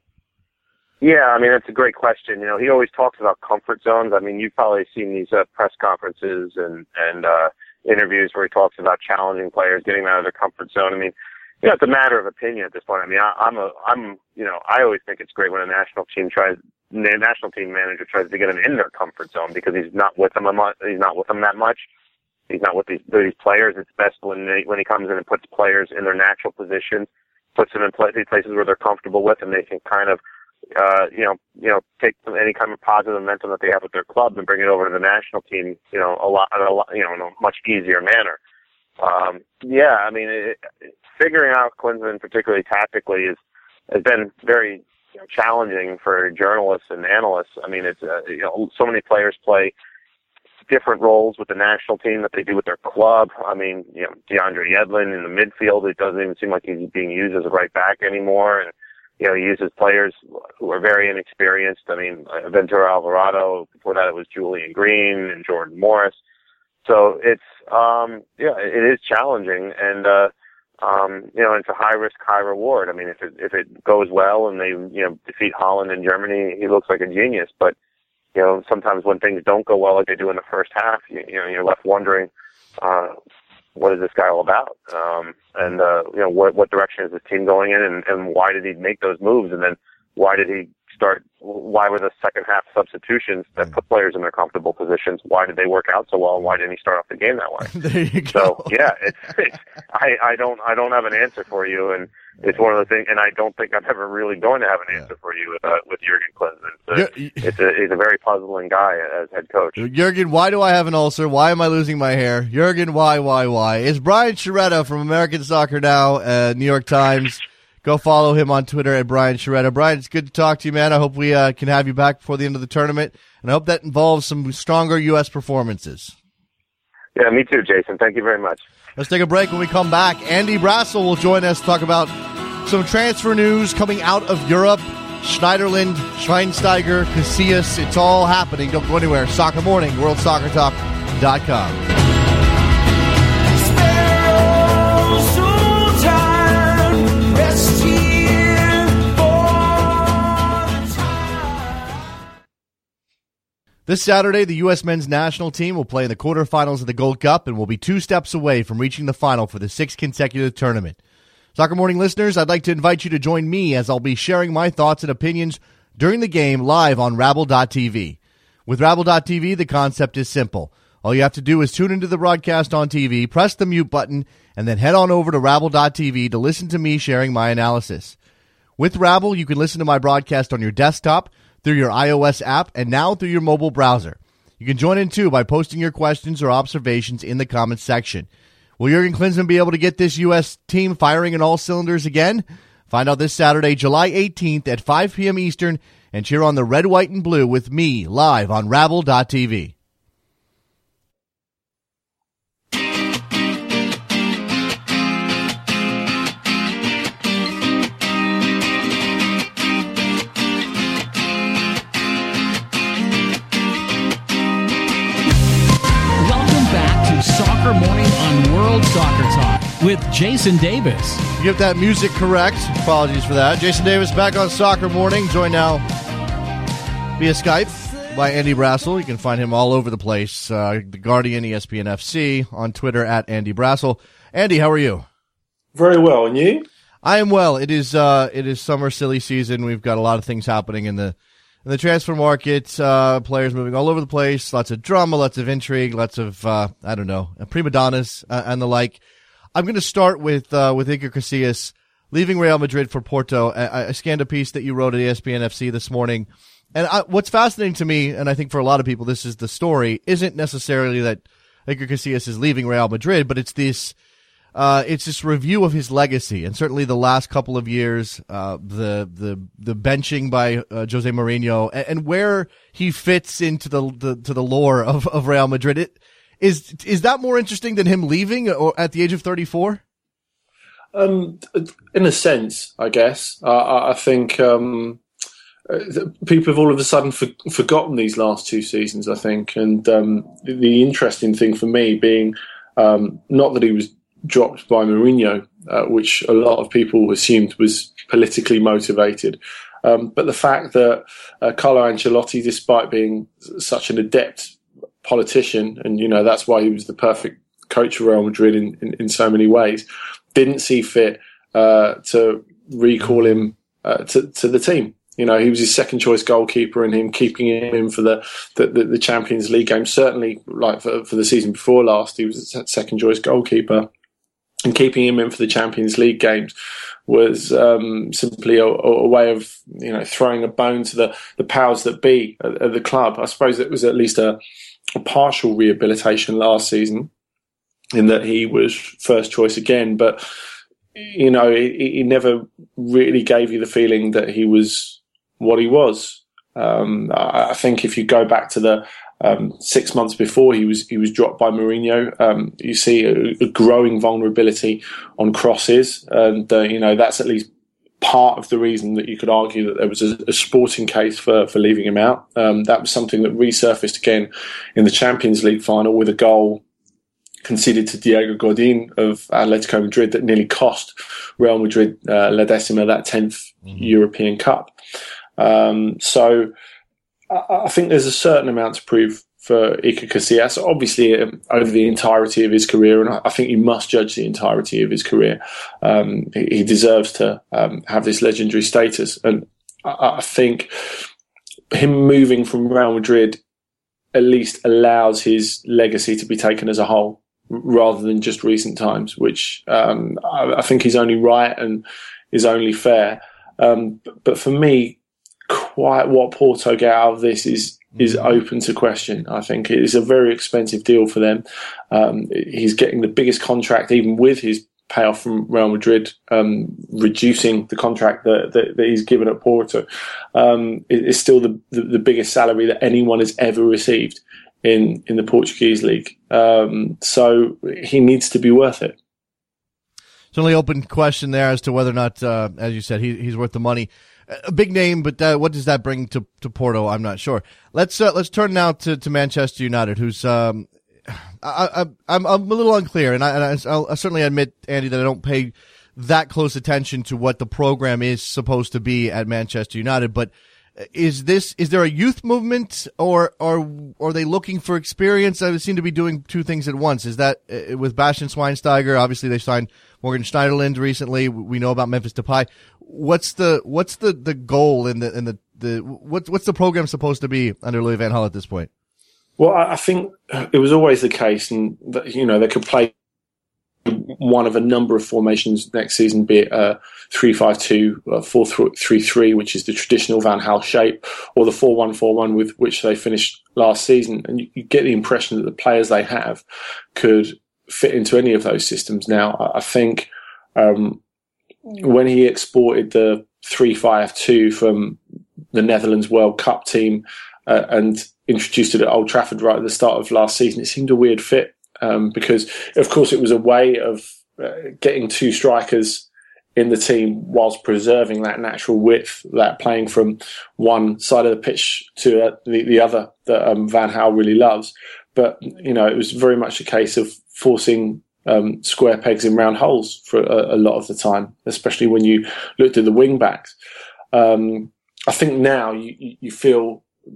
Yeah, I mean, that's a great question. You know, he always talks about comfort zones. I mean, you've probably seen these uh, press conferences and, and uh, interviews where he talks about challenging players, getting them out of their comfort zone. I mean, you know, it's a matter of opinion at this point. I mean, I, I'm a, I'm, you know, I always think it's great when a national team tries, the national team manager tries to get them in their comfort zone because he's not with them a much, he's not with them that much. He's not with these, these players. It's best when they, when he comes in and puts players in their natural position, puts them in places where they're comfortable with, and they can kind of, uh, you know, you know, take any kind of positive momentum that they have with their club and bring it over to the national team, you know, a lot, a lot, you know, in a much easier manner. Um, yeah, I mean, it, it, figuring out Klinsmann, particularly tactically, is has been very you know, challenging for journalists and analysts. I mean, it's uh, you know, so many players play different roles with the national team that they do with their club. I mean, you know, DeAndre Yedlin in the midfield, it doesn't even seem like he's being used as a right back anymore, and you know, he uses players who are very inexperienced. I mean, Ventura Alvarado. Before that, it was Julian Green and Jordan Morris. So it's, um, yeah, it is challenging, and, uh, um, you know, it's a high risk, high reward. I mean, if it, if it goes well and they, you know, defeat Holland and Germany, he looks like a genius. But, you know, sometimes when things don't go well like they do in the first half, you, you know, you're left wondering, uh, what is this guy all about? Um, and, uh, you know, what, what direction is this team going in, and, and why did he make those moves? And then why did he start, why were the second half substitutions that put players in their comfortable positions? Why did they work out so well, and why didn't he start off the game that way? There you go. So yeah, it's, it's I, I don't I don't have an answer for you, and it's one of the things, and I don't think I'm ever really going to have an answer for you with uh, with Jurgen Klinsmann. So yeah. It's a he's a very puzzling guy as head coach. Jurgen, why do I have an ulcer? Why am I losing my hair? Jurgen, why, why, why? It's Brian Sciaretta from American Soccer Now, uh, New York Times. Go follow him on Twitter at Brian Sciaretta. Brian, it's good to talk to you, man. I hope we uh, can have you back before the end of the tournament, and I hope that involves some stronger U S performances. Yeah, me too, Jason. Thank you very much. Let's take a break. When we come back, Andy Brassel will join us to talk about some transfer news coming out of Europe. Schneiderlin, Schweinsteiger, Casillas, it's all happening. Don't go anywhere. Soccer Morning, world soccer talk dot com. This Saturday, the U S men's national team will play in the quarterfinals of the Gold Cup and will be two steps away from reaching the final for the sixth consecutive tournament. Soccer Morning listeners, I'd like to invite you to join me as I'll be sharing my thoughts and opinions during the game live on Rabble dot t v. With Rabble dot t v, the concept is simple. All you have to do is tune into the broadcast on T V, press the mute button, and then head on over to Rabble dot t v to listen to me sharing my analysis. With Rabble, you can listen to my broadcast on your desktop, through your iOS app, and now through your mobile browser. You can join in, too, by posting your questions or observations in the comments section. Will Jurgen Klinsmann be able to get this U S team firing in all cylinders again? Find out this Saturday, July eighteenth at five p.m. Eastern, and cheer on the red, white, and blue with me live on Rabble dot t v. Soccer Morning on World Soccer Talk with Jason Davis. You get that music correct. Apologies for that. Jason Davis back on Soccer Morning, joined now via Skype by Andy Brassel. You can find him all over the place. Uh, the Guardian, E S P N F C, on Twitter at Andy Brassel. Andy, how are you? Very well, and you? I am well. It is uh, it is summer silly season. We've got a lot of things happening in the in the transfer market. Uh, players moving all over the place. Lots of drama, lots of intrigue, lots of uh, I don't know, prima donnas uh, and the like. I'm going to start with uh, with Iker Casillas leaving Real Madrid for Porto. I, I scanned a piece that you wrote at E S P N F C this morning, and I, what's fascinating to me, and I think for a lot of people, this is the story, isn't necessarily that Iker Casillas is leaving Real Madrid, but it's this. Uh, it's this review of his legacy, and certainly the last couple of years, uh, the the the benching by uh, Jose Mourinho, and, and where he fits into the, the to the lore of, of Real Madrid. It, is is that more interesting than him leaving or at the age of thirty-four? Um, in a sense, I guess. Uh, I think um, people have all of a sudden for, forgotten these last two seasons. I think, and um, the, the interesting thing for me being um, not that he was dropped by Mourinho, uh, which a lot of people assumed was politically motivated. Um, but the fact that uh, Carlo Ancelotti, despite being such an adept politician, and you know that's why he was the perfect coach of Real Madrid in, in, in so many ways, didn't see fit uh, to recall him uh, to, to the team. You know, he was his second choice goalkeeper, and him keeping him in for the, the, the Champions League game. Certainly, like for, for the season before last, he was a second choice goalkeeper. And keeping him in for the Champions League games was um, simply a, a way of, you know, throwing a bone to the, the powers that be at, at the club. I suppose it was at least a, a partial rehabilitation last season in that he was first choice again. But, you know, he, he never really gave you the feeling that he was what he was. Um, I, I think if you go back to the Um, six months before he was he was dropped by Mourinho, um, you see a, a growing vulnerability on crosses, and uh, you know that's at least part of the reason that you could argue that there was a, a sporting case for for leaving him out. Um, that was something that resurfaced again in the Champions League final with a goal conceded to Diego Godin of Atletico Madrid that nearly cost Real Madrid uh, La Decima that tenth mm-hmm. European Cup. Um, so. I think there's a certain amount to prove for Iker Casillas, obviously um, over the entirety of his career, and I think you must judge the entirety of his career. Um, he, he deserves to um, have this legendary status, and I, I think him moving from Real Madrid at least allows his legacy to be taken as a whole, rather than just recent times, which um, I, I think is only right and is only fair. Um, but, but for me, quite what Porto get out of this is is open to question. I think it is a very expensive deal for them. Um, he's getting the biggest contract, even with his payoff from Real Madrid, um, reducing the contract that, that, that he's given at Porto. Um, it, it's still the, the, the biggest salary that anyone has ever received in, in the Portuguese league. Um, so he needs to be worth it. It's only open question there as to whether or not, uh, as you said, he, he's worth the money. A big name, but uh, what does that bring to, to Porto? I'm not sure. Let's uh, let's turn now to, to Manchester United, who's um, I, I, I'm I'm a little unclear, and I, and I I'll certainly admit, Andy, that I don't pay that close attention to what the program is supposed to be at Manchester United. But is this is there a youth movement, or or, or are they looking for experience? I seem to be doing two things at once. Is that uh, with Bastian Schweinsteiger? Obviously, they signed Morgan Schneiderlin recently. We know about Memphis Depay. What's the what's the, the goal in the in the, the what's what's the program supposed to be under Louis van Gaal at this point? Well, I think it was always the case, and that, you know, they could play one of a number of formations next season, be it uh, three five two, four three three, which is the traditional Van Gaal shape, or the four one four one with which they finished last season. And you, you get the impression that the players they have could fit into any of those systems. Now, I, I think um, when he exported the three five two from the Netherlands World Cup team uh, and introduced it at Old Trafford right at the start of last season, it seemed a weird fit. Um, because, of course, it was a way of uh, getting two strikers in the team whilst preserving that natural width, that playing from one side of the pitch to uh, the, the other that um, Van Gaal really loves. But, you know, it was very much a case of forcing um, square pegs in round holes for a, a lot of the time, especially when you looked at the wing backs. Um, I think now you, you feel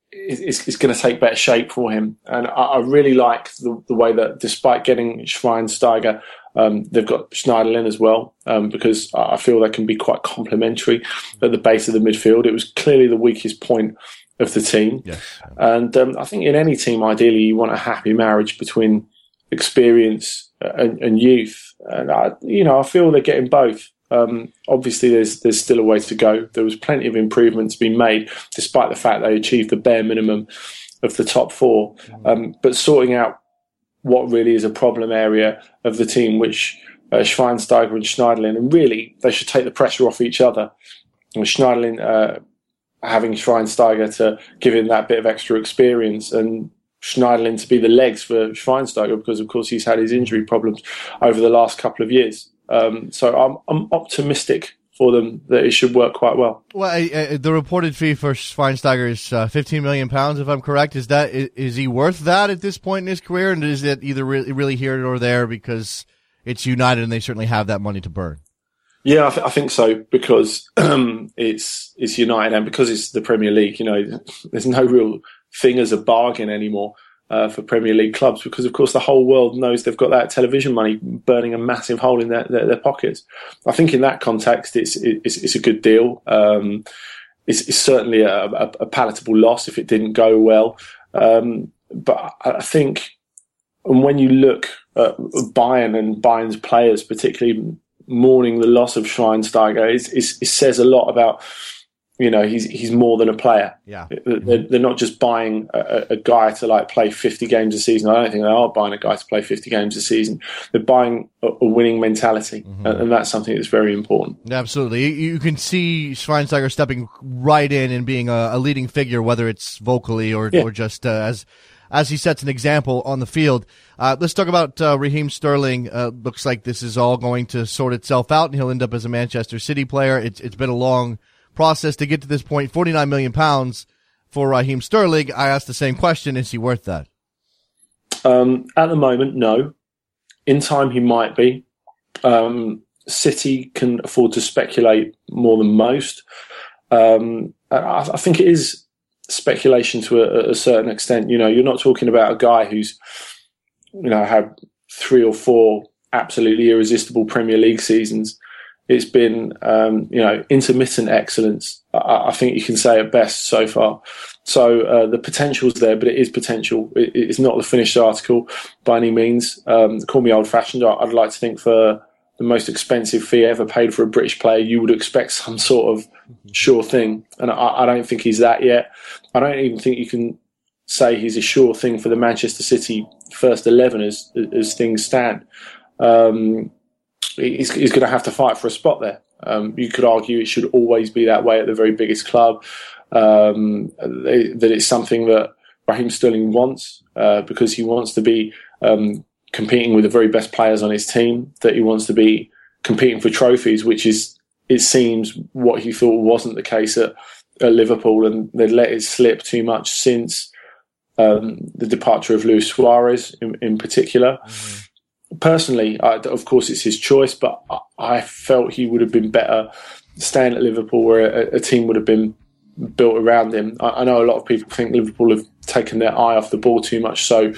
it's, it's going to take better shape for him. And I, I really like the, the way that, despite getting Schweinsteiger, um, they've got Schneiderlin as well, um, because I feel they can be quite complementary at the base of the midfield. It was clearly the weakest point of the team. Yes. And um, I think in any team, ideally, you want a happy marriage between experience and, and youth. And, I, you know, I feel they're getting both. Um, obviously, there's there's still a way to go. There was plenty of improvement to be made, despite the fact they achieved the bare minimum of the top four. Um, but sorting out what really is a problem area of the team, which uh, Schweinsteiger and Schneiderlin, and really they should take the pressure off each other. And Schneiderlin uh, having Schweinsteiger to give him that bit of extra experience, and Schneiderlin to be the legs for Schweinsteiger, because of course he's had his injury problems over the last couple of years. Um, so I'm, I'm optimistic for them that it should work quite well. Well, uh, the reported fee for Schweinsteiger is uh, fifteen million pounds, if I'm correct. Is that is, is he worth that at this point in his career, and is it either really, really here or there because it's United and they certainly have that money to burn? Yeah, I, th- I think so, because um, it's it's United and because it's the Premier League. You know, there's no real thing as a bargain anymore. Uh, for Premier League clubs, because of course the whole world knows they've got that television money burning a massive hole in their, their, their pockets. I think in that context, it's it's, it's a good deal. Um, it's, it's certainly a, a, a palatable loss if it didn't go well. Um, but I think, and when you look at Bayern and Bayern's players, particularly mourning the loss of Schweinsteiger, it, it, it says a lot about. You know, he's he's more than a player. Yeah, they're, they're not just buying a, a guy to like play fifty games a season. I don't think they are buying a guy to play fifty games a season. They're buying a, a winning mentality, mm-hmm. and, and that's something that's very important. Absolutely, you, you can see Schweinsteiger stepping right in and being a, a leading figure, whether it's vocally or yeah. or just uh, as as he sets an example on the field. Uh, let's talk about uh, Raheem Sterling. Uh, looks like this is all going to sort itself out, and he'll end up as a Manchester City player. It's it's been a long process to get to this point. forty-nine million pounds for Raheem Sterling. I asked the same question. Is he worth that? Um, at the moment, no. In time, he might be. Um, City can afford to speculate more than most. Um, I, I think it is speculation to a, a certain extent. You know, you're not talking about a guy who's, you know, had three or four absolutely irresistible Premier League seasons. It's been, um, you know, intermittent excellence. I, I think you can say at best so far. So uh, the potential's there, but it is potential. It, it's not the finished article by any means. Um, call me old-fashioned. I'd like to think for the most expensive fee ever paid for a British player, you would expect some sort of sure thing. And I, I don't think he's that yet. I don't even think you can say he's a sure thing for the Manchester City first eleven as, as things stand. Um, He's, he's going to have to fight for a spot there. Um, you could argue it should always be that way at the very biggest club. Um, they, that it's something that Raheem Sterling wants uh, because he wants to be um, competing with the very best players on his team. That he wants to be competing for trophies, which is, it seems, what he thought wasn't the case at, at Liverpool, and they'd let it slip too much since um, the departure of Luis Suarez, in, in particular. Mm-hmm. Personally, I, of course, it's his choice, but I felt he would have been better staying at Liverpool, where a, a team would have been built around him. I, I know a lot of people think Liverpool have taken their eye off the ball too much so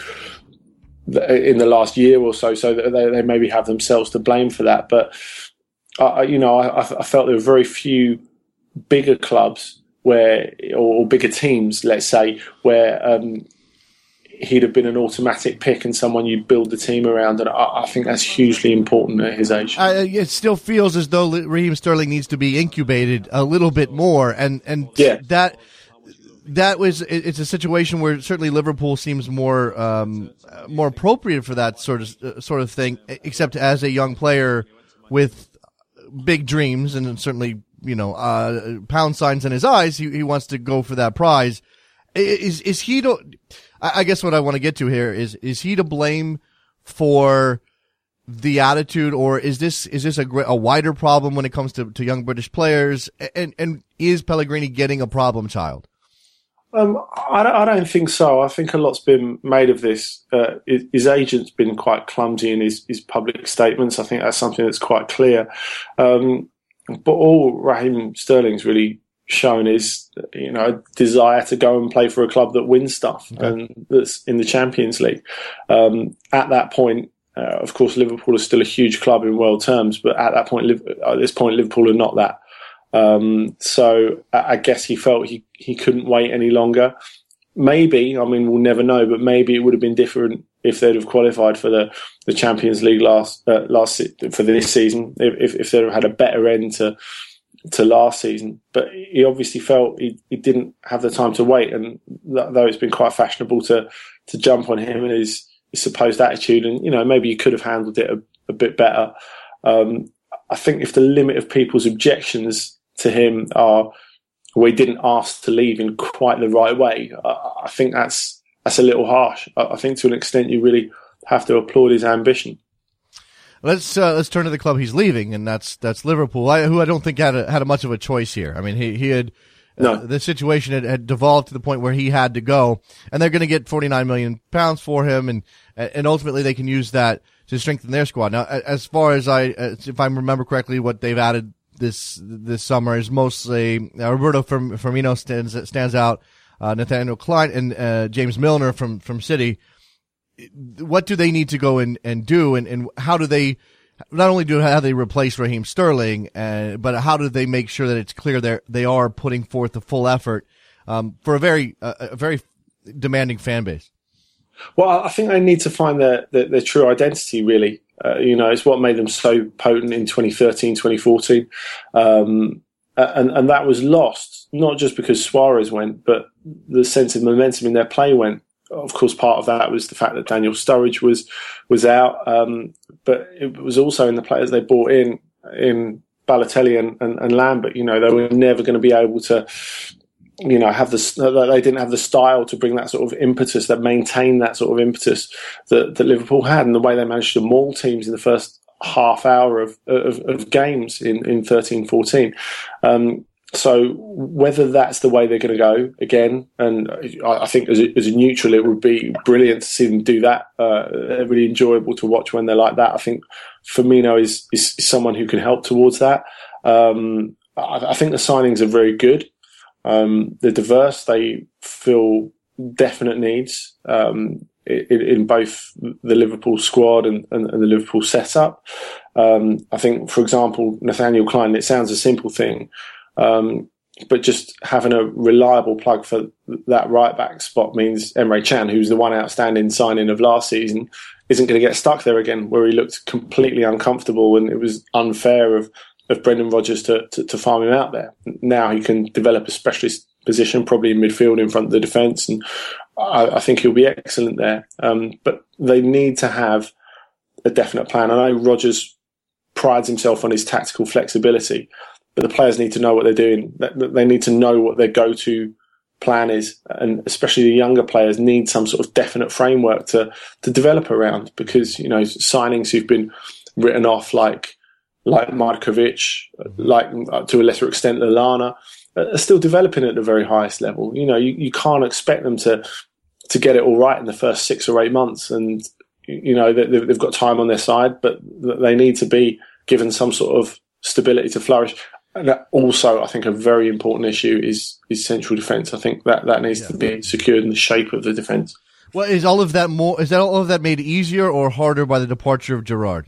in the last year or so, so that they, they maybe have themselves to blame for that. But, I, you know, I, I felt there were very few bigger clubs where, or, or bigger teams, let's say, where um, he'd have been an automatic pick and someone you'd build the team around, and I, I think that's hugely important at his age. Uh, it still feels as though Raheem Sterling needs to be incubated a little bit more, and and yeah. that that was it's a situation where certainly Liverpool seems more um, more appropriate for that sort of uh, sort of thing. Except as a young player with big dreams and certainly you know uh, pound signs in his eyes, he, he wants to go for that prize. Is is he to? I guess what I want to get to here is, is he to blame for the attitude, or is this, is this a, a wider problem when it comes to, to young British players? And, and is Pellegrini getting a problem child? Um, I, don't, I don't think so. I think a lot's been made of this. Uh, his agent's been quite clumsy in his, his public statements. I think that's something that's quite clear. Um, but all Raheem Sterling's really shown is, you know, a desire to go and play for a club that wins stuff okay. and that's in the Champions League. Um, at that point, uh, of course, Liverpool is still a huge club in world terms, but at that point, at this point, Liverpool are not that. Um, so I guess he felt he, he couldn't wait any longer. Maybe, I mean, we'll never know, but maybe it would have been different if they'd have qualified for the, the Champions League last uh, last for this season. If if they'd have had a better end to to last season, but he obviously felt he, he didn't have the time to wait. And though it's been quite fashionable to to jump on him and his, his supposed attitude, and you know maybe he could have handled it a, a bit better. Um, I think if the limit of people's objections to him are we didn't ask to leave in quite the right way, I, I think that's that's a little harsh. I, I think to an extent you really have to applaud his ambition. Let's uh, let's turn to the club he's leaving, and that's that's Liverpool, I, who I don't think had a, had a much of a choice here. I mean, he he had uh, no. the situation had, had devolved to the point where he had to go, and they're going to get forty-nine million pounds for him, and and ultimately they can use that to strengthen their squad. Now, as far as I, if I remember correctly, what they've added this this summer is mostly uh, Roberto Firmino stands stands out, uh, Nathaniel Klein and uh, James Milner from from City. What do they need to go and, and do, and, and how do they not only do how they replace Raheem Sterling, uh, but how do they make sure that it's clear they they are putting forth the full effort um, for a very uh, a very demanding fan base? Well, I think they need to find their their, their true identity. Really, uh, you know, it's what made them so potent in twenty thirteen, twenty fourteen, um, and and that was lost not just because Suarez went, but the sense of momentum in their play went. Of course, part of that was the fact that Daniel Sturridge was was out, um, but it was also in the players they brought in, in Balotelli and, and, and Lambert. You know, they were never going to be able to, you know, have the they didn't have the style to bring that sort of impetus, that maintain that sort of impetus that, that Liverpool had, and the way they managed to maul teams in the first half hour of of, of games in in thirteen fourteen. Um, So whether that's the way they're going to go again, and I think as a, as a neutral, it would be brilliant to see them do that. Uh, they're really enjoyable to watch when they're like that. I think Firmino is, is, is someone who can help towards that. Um, I, I think the signings are very good. Um, they're diverse. They fill definite needs um, in, in both the Liverpool squad and, and, and the Liverpool setup. Um, I think, for example, Nathaniel Klein, it sounds a simple thing, Um, but just having a reliable plug for that right back spot means Emre Can, who's the one outstanding signing of last season, isn't going to get stuck there again, where he looked completely uncomfortable and it was unfair of, of Brendan Rodgers to, to, to farm him out there. Now he can develop a specialist position, probably in midfield in front of the defence, and I, I think he'll be excellent there. Um, but they need to have a definite plan. I know Rodgers prides himself on his tactical flexibility, but the players need to know what they're doing. They need to know what their go-to plan is. And especially the younger players need some sort of definite framework to, to develop around, because, you know, signings who've been written off like, like Markovic, like uh, to a lesser extent, Lallana, are still developing at the very highest level. You know, you, you can't expect them to, to get it all right in the first six or eight months. And, you know, they, they've got time on their side, but they need to be given some sort of stability to flourish. And that also, I think, a very important issue is is central defence. I think that, that needs yeah. to be secured in the shape of the defence. Well, is all of that more? Is that all of that made easier or harder by the departure of Gerrard?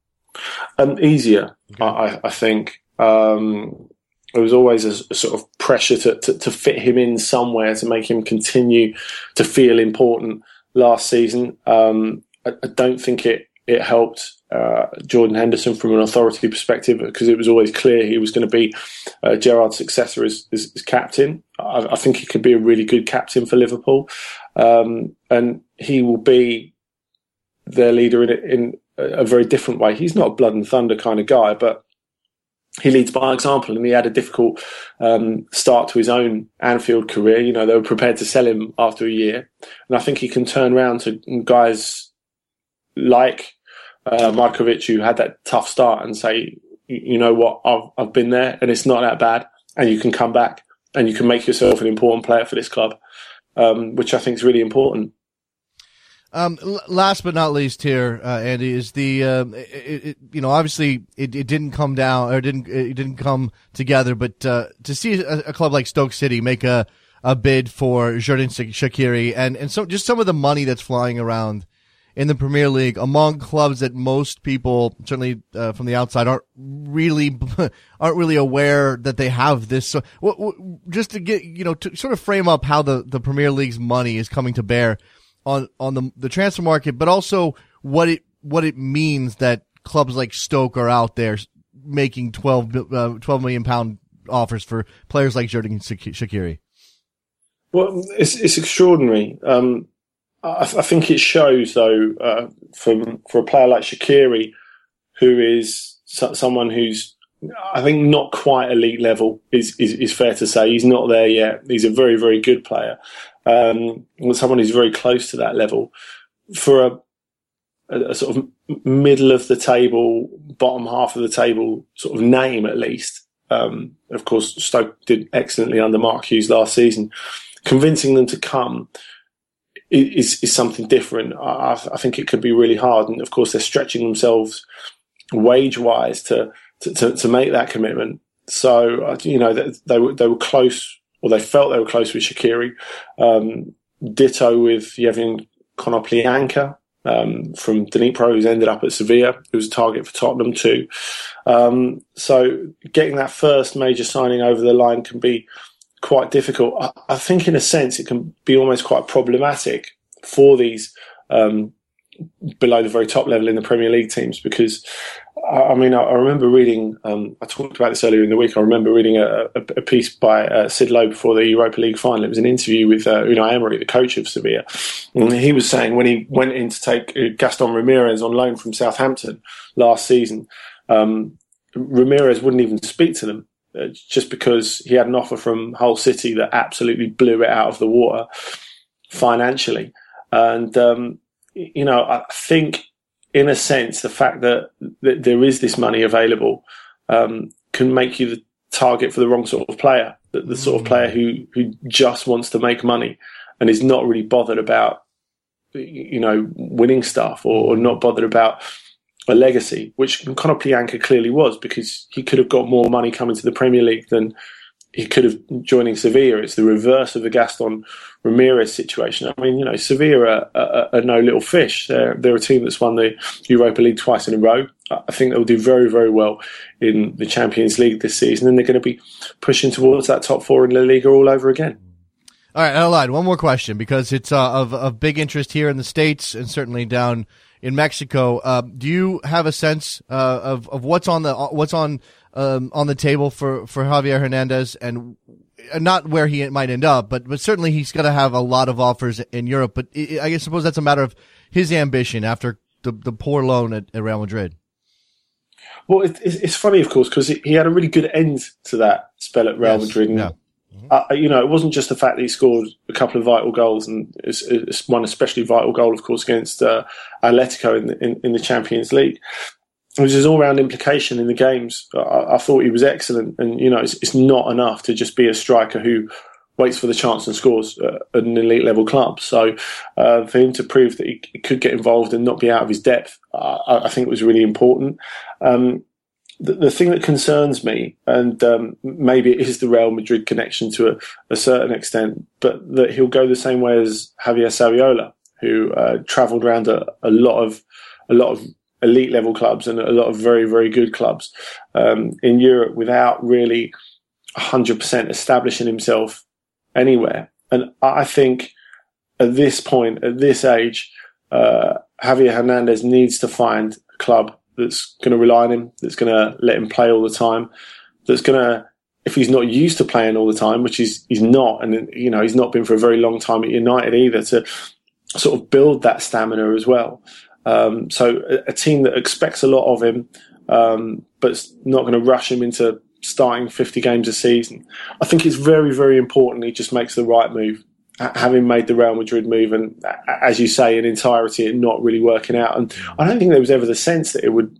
Um, easier, okay. I, I think. Um, there was always a, a sort of pressure to, to, to fit him in somewhere, to make him continue to feel important last season. Um, I, I don't think it it helped Uh, Jordan Henderson from an authority perspective, because it was always clear he was going to be uh, Gerrard's successor as, as, as captain. I, I think he could be a really good captain for Liverpool, um, and he will be their leader in, in a very different way. He's not a blood and thunder kind of guy, but he leads by example, and he had a difficult um, start to his own Anfield career. You know, they were prepared to sell him after a year, and I think he can turn around to guys like Uh, Markovic, who had that tough start, and say, you know what, I've, I've been there and it's not that bad, and you can come back and you can make yourself an important player for this club, um, which I think is really important. Um, l- last but not least here, uh, Andy, is the uh, it, it, you know obviously it, it didn't come down or didn't it didn't come together, but uh, to see a, a club like Stoke City make a, a bid for Xherdan Shaqiri and and so just some of the money that's flying around in the Premier League among clubs that most people, certainly uh, from the outside, aren't really aren't really aware that they have this. So, w- w- just to get you know to sort of frame up how the, the Premier League's money is coming to bear on on the the transfer market, but also what it what it means that clubs like Stoke are out there making twelve, uh, twelve million pound offers for players like Xherdan Shaqiri. Well, it's it's extraordinary. Um, I, I think it shows, though, uh, for for a player like Shaqiri, who is so, someone who's I think not quite elite level is, is is fair to say. He's not there yet. He's a very very good player. Um, someone who's very close to that level for a, a, a sort of middle of the table, bottom half of the table sort of name at least. Um, of course, Stoke did excellently under Mark Hughes last season. Convincing them to come is, is something different. I, I think it could be really hard, and of course, they're stretching themselves wage-wise to to, to, to make that commitment. So uh, you know they, they were they were close. Or they felt they were close with Shaqiri. Um, ditto with Yevhen Konoplyanka um, from Dnipro, who's ended up at Sevilla, who was a target for Tottenham too. Um, so getting that first major signing over the line can be quite difficult. I, I think in a sense it can be almost quite problematic for these um, below the very top level in the Premier League teams because, I mean, I remember reading, um, I talked about this earlier in the week, I remember reading a, a, a piece by uh, Sid Lowe before the Europa League final. It was an interview with uh, Unai Emery, the coach of Sevilla. And he was saying when he went in to take Gaston Ramirez on loan from Southampton last season, um, Ramirez wouldn't even speak to them uh, just because he had an offer from Hull City that absolutely blew it out of the water financially. And, um, you know, I think in a sense, the fact that, that there is this money available um, can make you the target for the wrong sort of player, the, the sort of player who, who just wants to make money and is not really bothered about, you know, winning stuff or, or not bothered about a legacy, which Konoplyanka clearly was because he could have got more money coming to the Premier League than he could have joining Sevilla. It's the reverse of the Gaston Ramirez situation. I mean, you know, Sevilla are, are, are no little fish. They're, they're a team that's won the Europa League twice in a row. I think they'll do very, very well in the Champions League this season, and they're going to be pushing towards that top four in La Liga all over again. All right, Adeline, one more question because it's uh, of, of big interest here in the States and certainly down in Mexico. Uh, do you have a sense uh, of, of what's on the what's on um, on the table for, for Javier Hernandez and not where he might end up, but, but certainly he's going to have a lot of offers in Europe. But I guess suppose that's a matter of his ambition after the, the poor loan at, at Real Madrid. Well, it, it's funny, of course, because he had a really good end to that spell at Real yes, Madrid. And, yeah. uh, you know, it wasn't just the fact that he scored a couple of vital goals, and it's, it's one especially vital goal, of course, against uh, Atletico in the, in, in the Champions League. It was his all-round implication in the games. I, I thought he was excellent, and you know, it's, it's not enough to just be a striker who waits for the chance and scores uh, at an elite level club. So uh, for him to prove that he, he could get involved and not be out of his depth, uh, I, I think it was really important. Um, the, the thing that concerns me, and um, maybe it is the Real Madrid connection to a, a certain extent, but that he'll go the same way as Javier Saviola, who uh, travelled around a, a lot of a lot of elite level clubs and a lot of very, very good clubs um, in Europe without really one hundred percent establishing himself anywhere. And I think at this point, at this age, uh, Javier Hernandez needs to find a club that's going to rely on him, that's going to let him play all the time, that's going to, if he's not used to playing all the time, which he's, he's not, and you know, he's not been for a very long time at United either, to sort of build that stamina as well. Um, so a, a team that expects a lot of him, um, but it's not going to rush him into starting fifty games a season. I think it's very, very important he just makes the right move. H- having made the Real Madrid move and, as you say, in entirety, it not really working out. And I don't think there was ever the sense that it would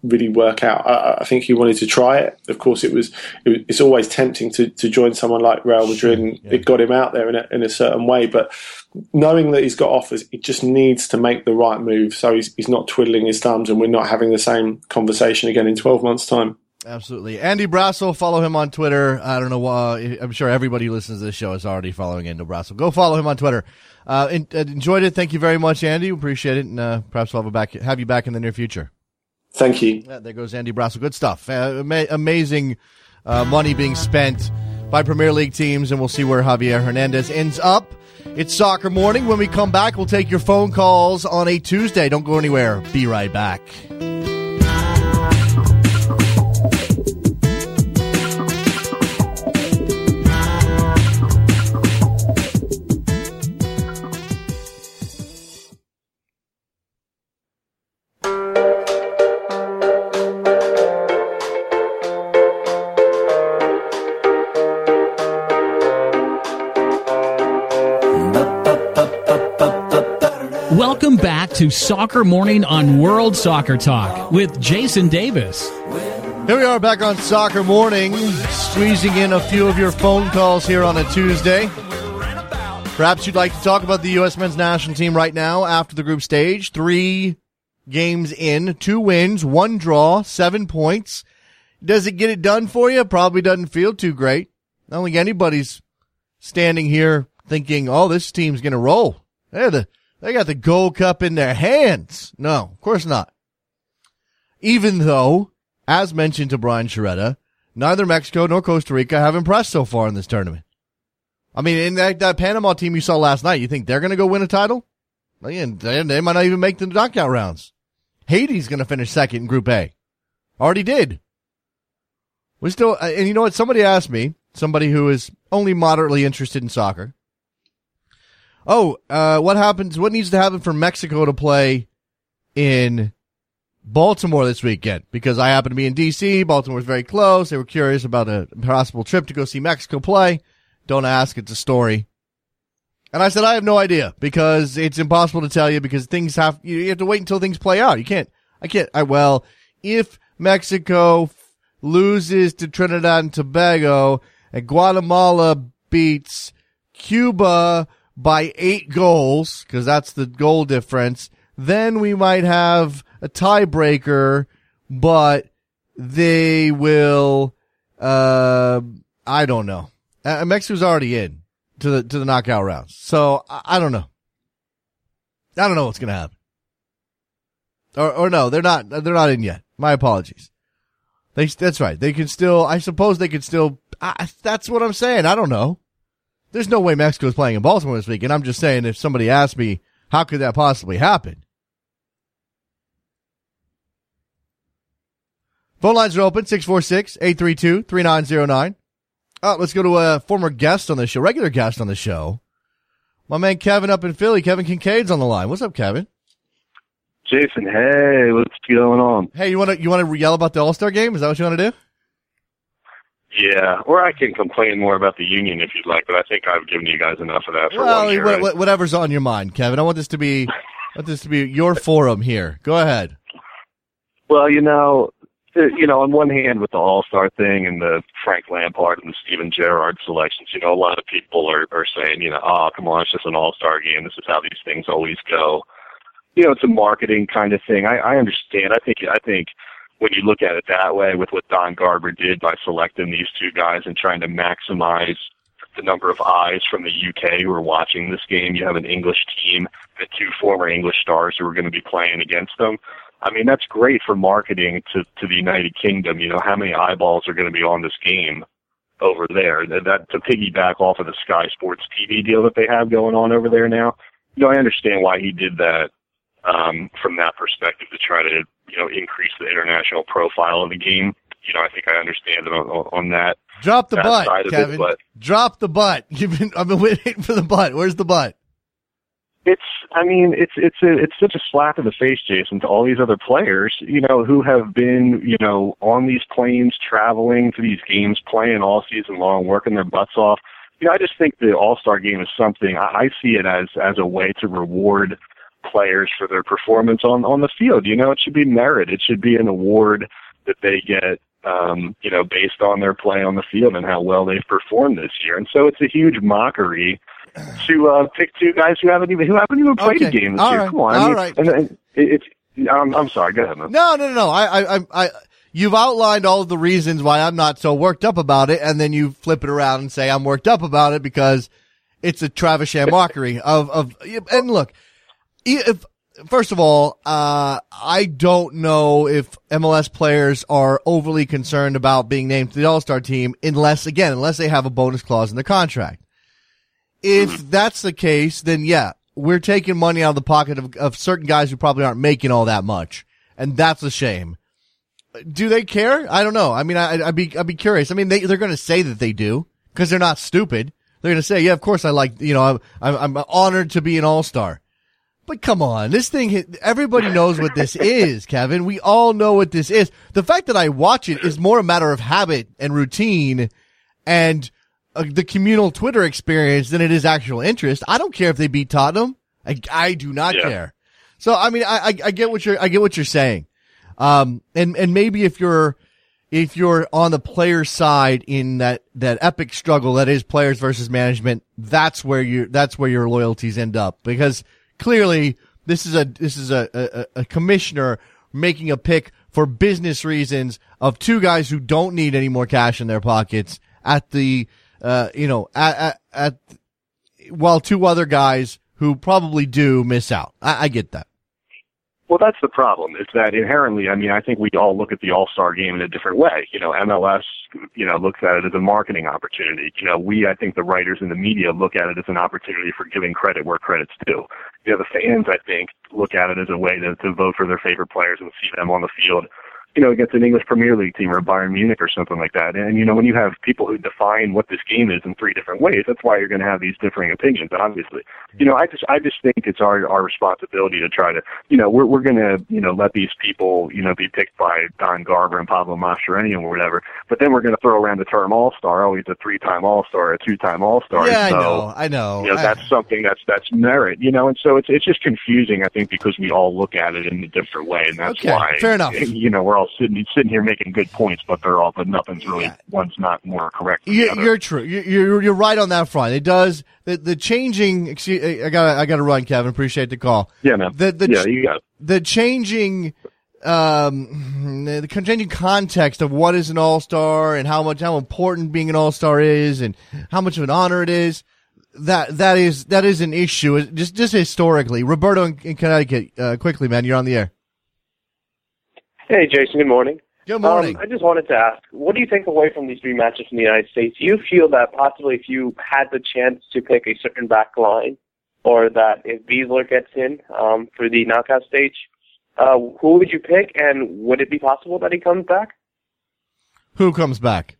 really work out. I, I think he wanted to try it. Of course, it was, it was it's always tempting to, to join someone like Real Madrid, and yeah. it got him out there in a, in a certain way. But knowing that he's got offers, he just needs to make the right move so he's, he's not twiddling his thumbs and we're not having the same conversation again in twelve months' time. Absolutely. Andy Brassel, follow him on Twitter. I don't know. Uh, I'm sure everybody who listens to this show is already following Andy Brassel. Go follow him on Twitter. Uh, in, uh, enjoyed it. Thank you very much, Andy. Appreciate it. And uh, perhaps we'll have, a back, have you back in the near future. Thank you. Yeah, there goes Andy Brassel. Good stuff. Uh, ama- amazing uh, money being spent by Premier League teams, and we'll see where Javier Hernandez ends up. It's Soccer Morning. When we come back, we'll take your phone calls on a Tuesday. Don't go anywhere. Be right back. Welcome back to Soccer Morning on World Soccer Talk with Jason Davis. Here we are back on Soccer Morning, squeezing in a few of your phone calls here on a Tuesday. Perhaps you'd like to talk about the U S men's national team right now after the group stage. Three games in, two wins, one draw, seven points. Does it get it done for you? Probably doesn't feel too great. I don't think anybody's standing here thinking, oh, this team's going to roll. They're the They got the Gold Cup in their hands. No, of course not. Even though, as mentioned to Brian Sciaretta, neither Mexico nor Costa Rica have impressed so far in this tournament. I mean, in that, that Panama team you saw last night, you think they're going to go win a title? They, they might not even make the knockout rounds. Haiti's going to finish second in Group A. Already did. We still, and you know what? Somebody asked me, somebody who is only moderately interested in soccer, Oh, uh, what happens, what needs to happen for Mexico to play in Baltimore this weekend? Because I happen to be in D C. Baltimore's very close. They were curious about a possible trip to go see Mexico play. Don't ask. It's a story. And I said, I have no idea because it's impossible to tell you because things have, you have to wait until things play out. You can't, I can't, I, well, if Mexico f- loses to Trinidad and Tobago and Guatemala beats Cuba by eight goals, because that's the goal difference, then we might have a tiebreaker, but they will, uh, I don't know. Uh, Mexico's already in to the, to the knockout rounds. So, I, I don't know. I don't know what's going to happen. Or, or no, they're not, they're not in yet. My apologies. They, that's right. They can still, I suppose they could still, I, that's what I'm saying. I don't know. There's no way Mexico's playing in Baltimore this week, and I'm just saying if somebody asked me, how could that possibly happen? Phone lines are open, six four six, eight three two, three nine zero nine. Oh, let's go to a former guest on the show, regular guest on the show. My man Kevin up in Philly, Kevin Kincaid's on the line. What's up, Kevin? Jason, hey, what's going on? Hey, you want to you want to yell about the All-Star game? Is that what you want to do? Yeah, or I can complain more about the union if you'd like, but I think I've given you guys enough of that for well, one year. Well, right? Whatever's on your mind, Kevin. I want this to be, I want this to be your forum here. Go ahead. Well, you know, you know, on one hand, with the All-Star thing and the Frank Lampard and the Steven Gerrard selections, you know, a lot of people are, are saying, you know, oh, come on, it's just an All-Star game. This is how these things always go. You know, it's a marketing kind of thing. I, I understand. I think, I think. When you look at it that way, with what Don Garber did by selecting these two guys and trying to maximize the number of eyes from the U K who are watching this game, you have an English team and two former English stars who are going to be playing against them. I mean, that's great for marketing to, to the United Kingdom. You know, how many eyeballs are going to be on this game over there? That, that to piggyback off of the Sky Sports T V deal that they have going on over there now. You know, I understand why he did that um, from that perspective to try to, you know, increase the international profile of the game. You know, I think I understand it on, on that. Drop the that butt, Kevin. It, but Drop the butt. You've been, I've been waiting for the butt. Where's the butt? It's, I mean, it's, it's, a, it's such a slap in the face, Jason, to all these other players, you know, who have been, you know, on these planes, traveling to these games, playing all season long, working their butts off. You know, I just think the All-Star game is something, I, I see it as, as a way to reward players for their performance on, on the field. You know, it should be merit. It should be an award that they get, um, you know, based on their play on the field and how well they've performed this year. And so it's a huge mockery to uh, pick two guys who haven't even who haven't even played okay. a game this All year. right. Come on, I all mean, right. And, and it, it's I'm, I'm sorry. Go ahead, man. No, no, no, no. I, I, I, I, you've outlined all of the reasons why I'm not so worked up about it, and then you flip it around and say I'm worked up about it because it's a Travis mockery of of. And look, if first of all, uh, I don't know if M L S players are overly concerned about being named to the All-Star team, unless again, unless they have a bonus clause in the contract. If that's the case, then yeah, we're taking money out of the pocket of, of certain guys who probably aren't making all that much. And that's a shame. Do they care? I don't know. I mean, I, I'd be, I'd be curious. I mean, they, they're going to say that they do because they're not stupid. They're going to say, yeah, of course I like, you know, I'm, I'm, I'm honored to be an all-star. But come on, this thing, everybody knows what this is, Kevin. We all know what this is. The fact that I watch it is more a matter of habit and routine and Uh, the communal Twitter experience than it is actual interest. I don't care if they beat Tottenham. I, I do not yeah. care. So, I mean, I, I, I get what you're, I get what you're saying. Um, and, and maybe if you're, if you're on the player side in that, that epic struggle that is players versus management, that's where you, that's where your loyalties end up. Because clearly this is a, this is a, a, a commissioner making a pick for business reasons of two guys who don't need any more cash in their pockets at the, Uh, you know, at, at, at, while two other guys who probably do miss out. I, I get that. Well, that's the problem. It's that inherently, I mean, I think we all look at the All-Star game in a different way. You know, M L S, you know, looks at it as a marketing opportunity. You know, we, I think the writers in the media look at it as an opportunity for giving credit where credit's due. You know, the fans, I think, look at it as a way to, to vote for their favorite players and see them on the field, you know, against an English Premier League team or a Bayern Munich or something like that. And, you know, when you have people who define what this game is in three different ways, that's why you're going to have these differing opinions, obviously. You know, I just I just think it's our our responsibility to try to, you know, we're we're going to, you know, let these people, you know, be picked by Don Garber and Pablo Mastroeni or whatever, but then we're going to throw around the term All-Star. Oh, he's a three-time All-Star, a two-time All-Star. Yeah, so, I know, I know. You know, I, that's something that's that's merit, you know, and so it's it's just confusing, I think, because we all look at it in a different way, and that's okay, why, fair enough. You know, we're all sitting sitting here making good points, but they're all, but nothing's really, Yeah. one's not more correct than You, the other. you're true. You, you're you're right on that front. It does the the changing. Excuse, I got I got to run, Kevin. Appreciate the call. Yeah, man. The the yeah, you got it. the changing um the changing context of what is an all-star and how much how important being an all-star is and how much of an honor it is. That that is that is an issue. Just just historically, Roberto in, in Connecticut. Uh, quickly, man, you're on the air. Hey, Jason, good morning. Good morning. Um, I just wanted to ask, what do you think away from these three matches in the United States? Do you feel that possibly if you had the chance to pick a certain back line, or that if Besler gets in um, for the knockout stage, uh, who would you pick, and would it be possible that he comes back? Who comes back?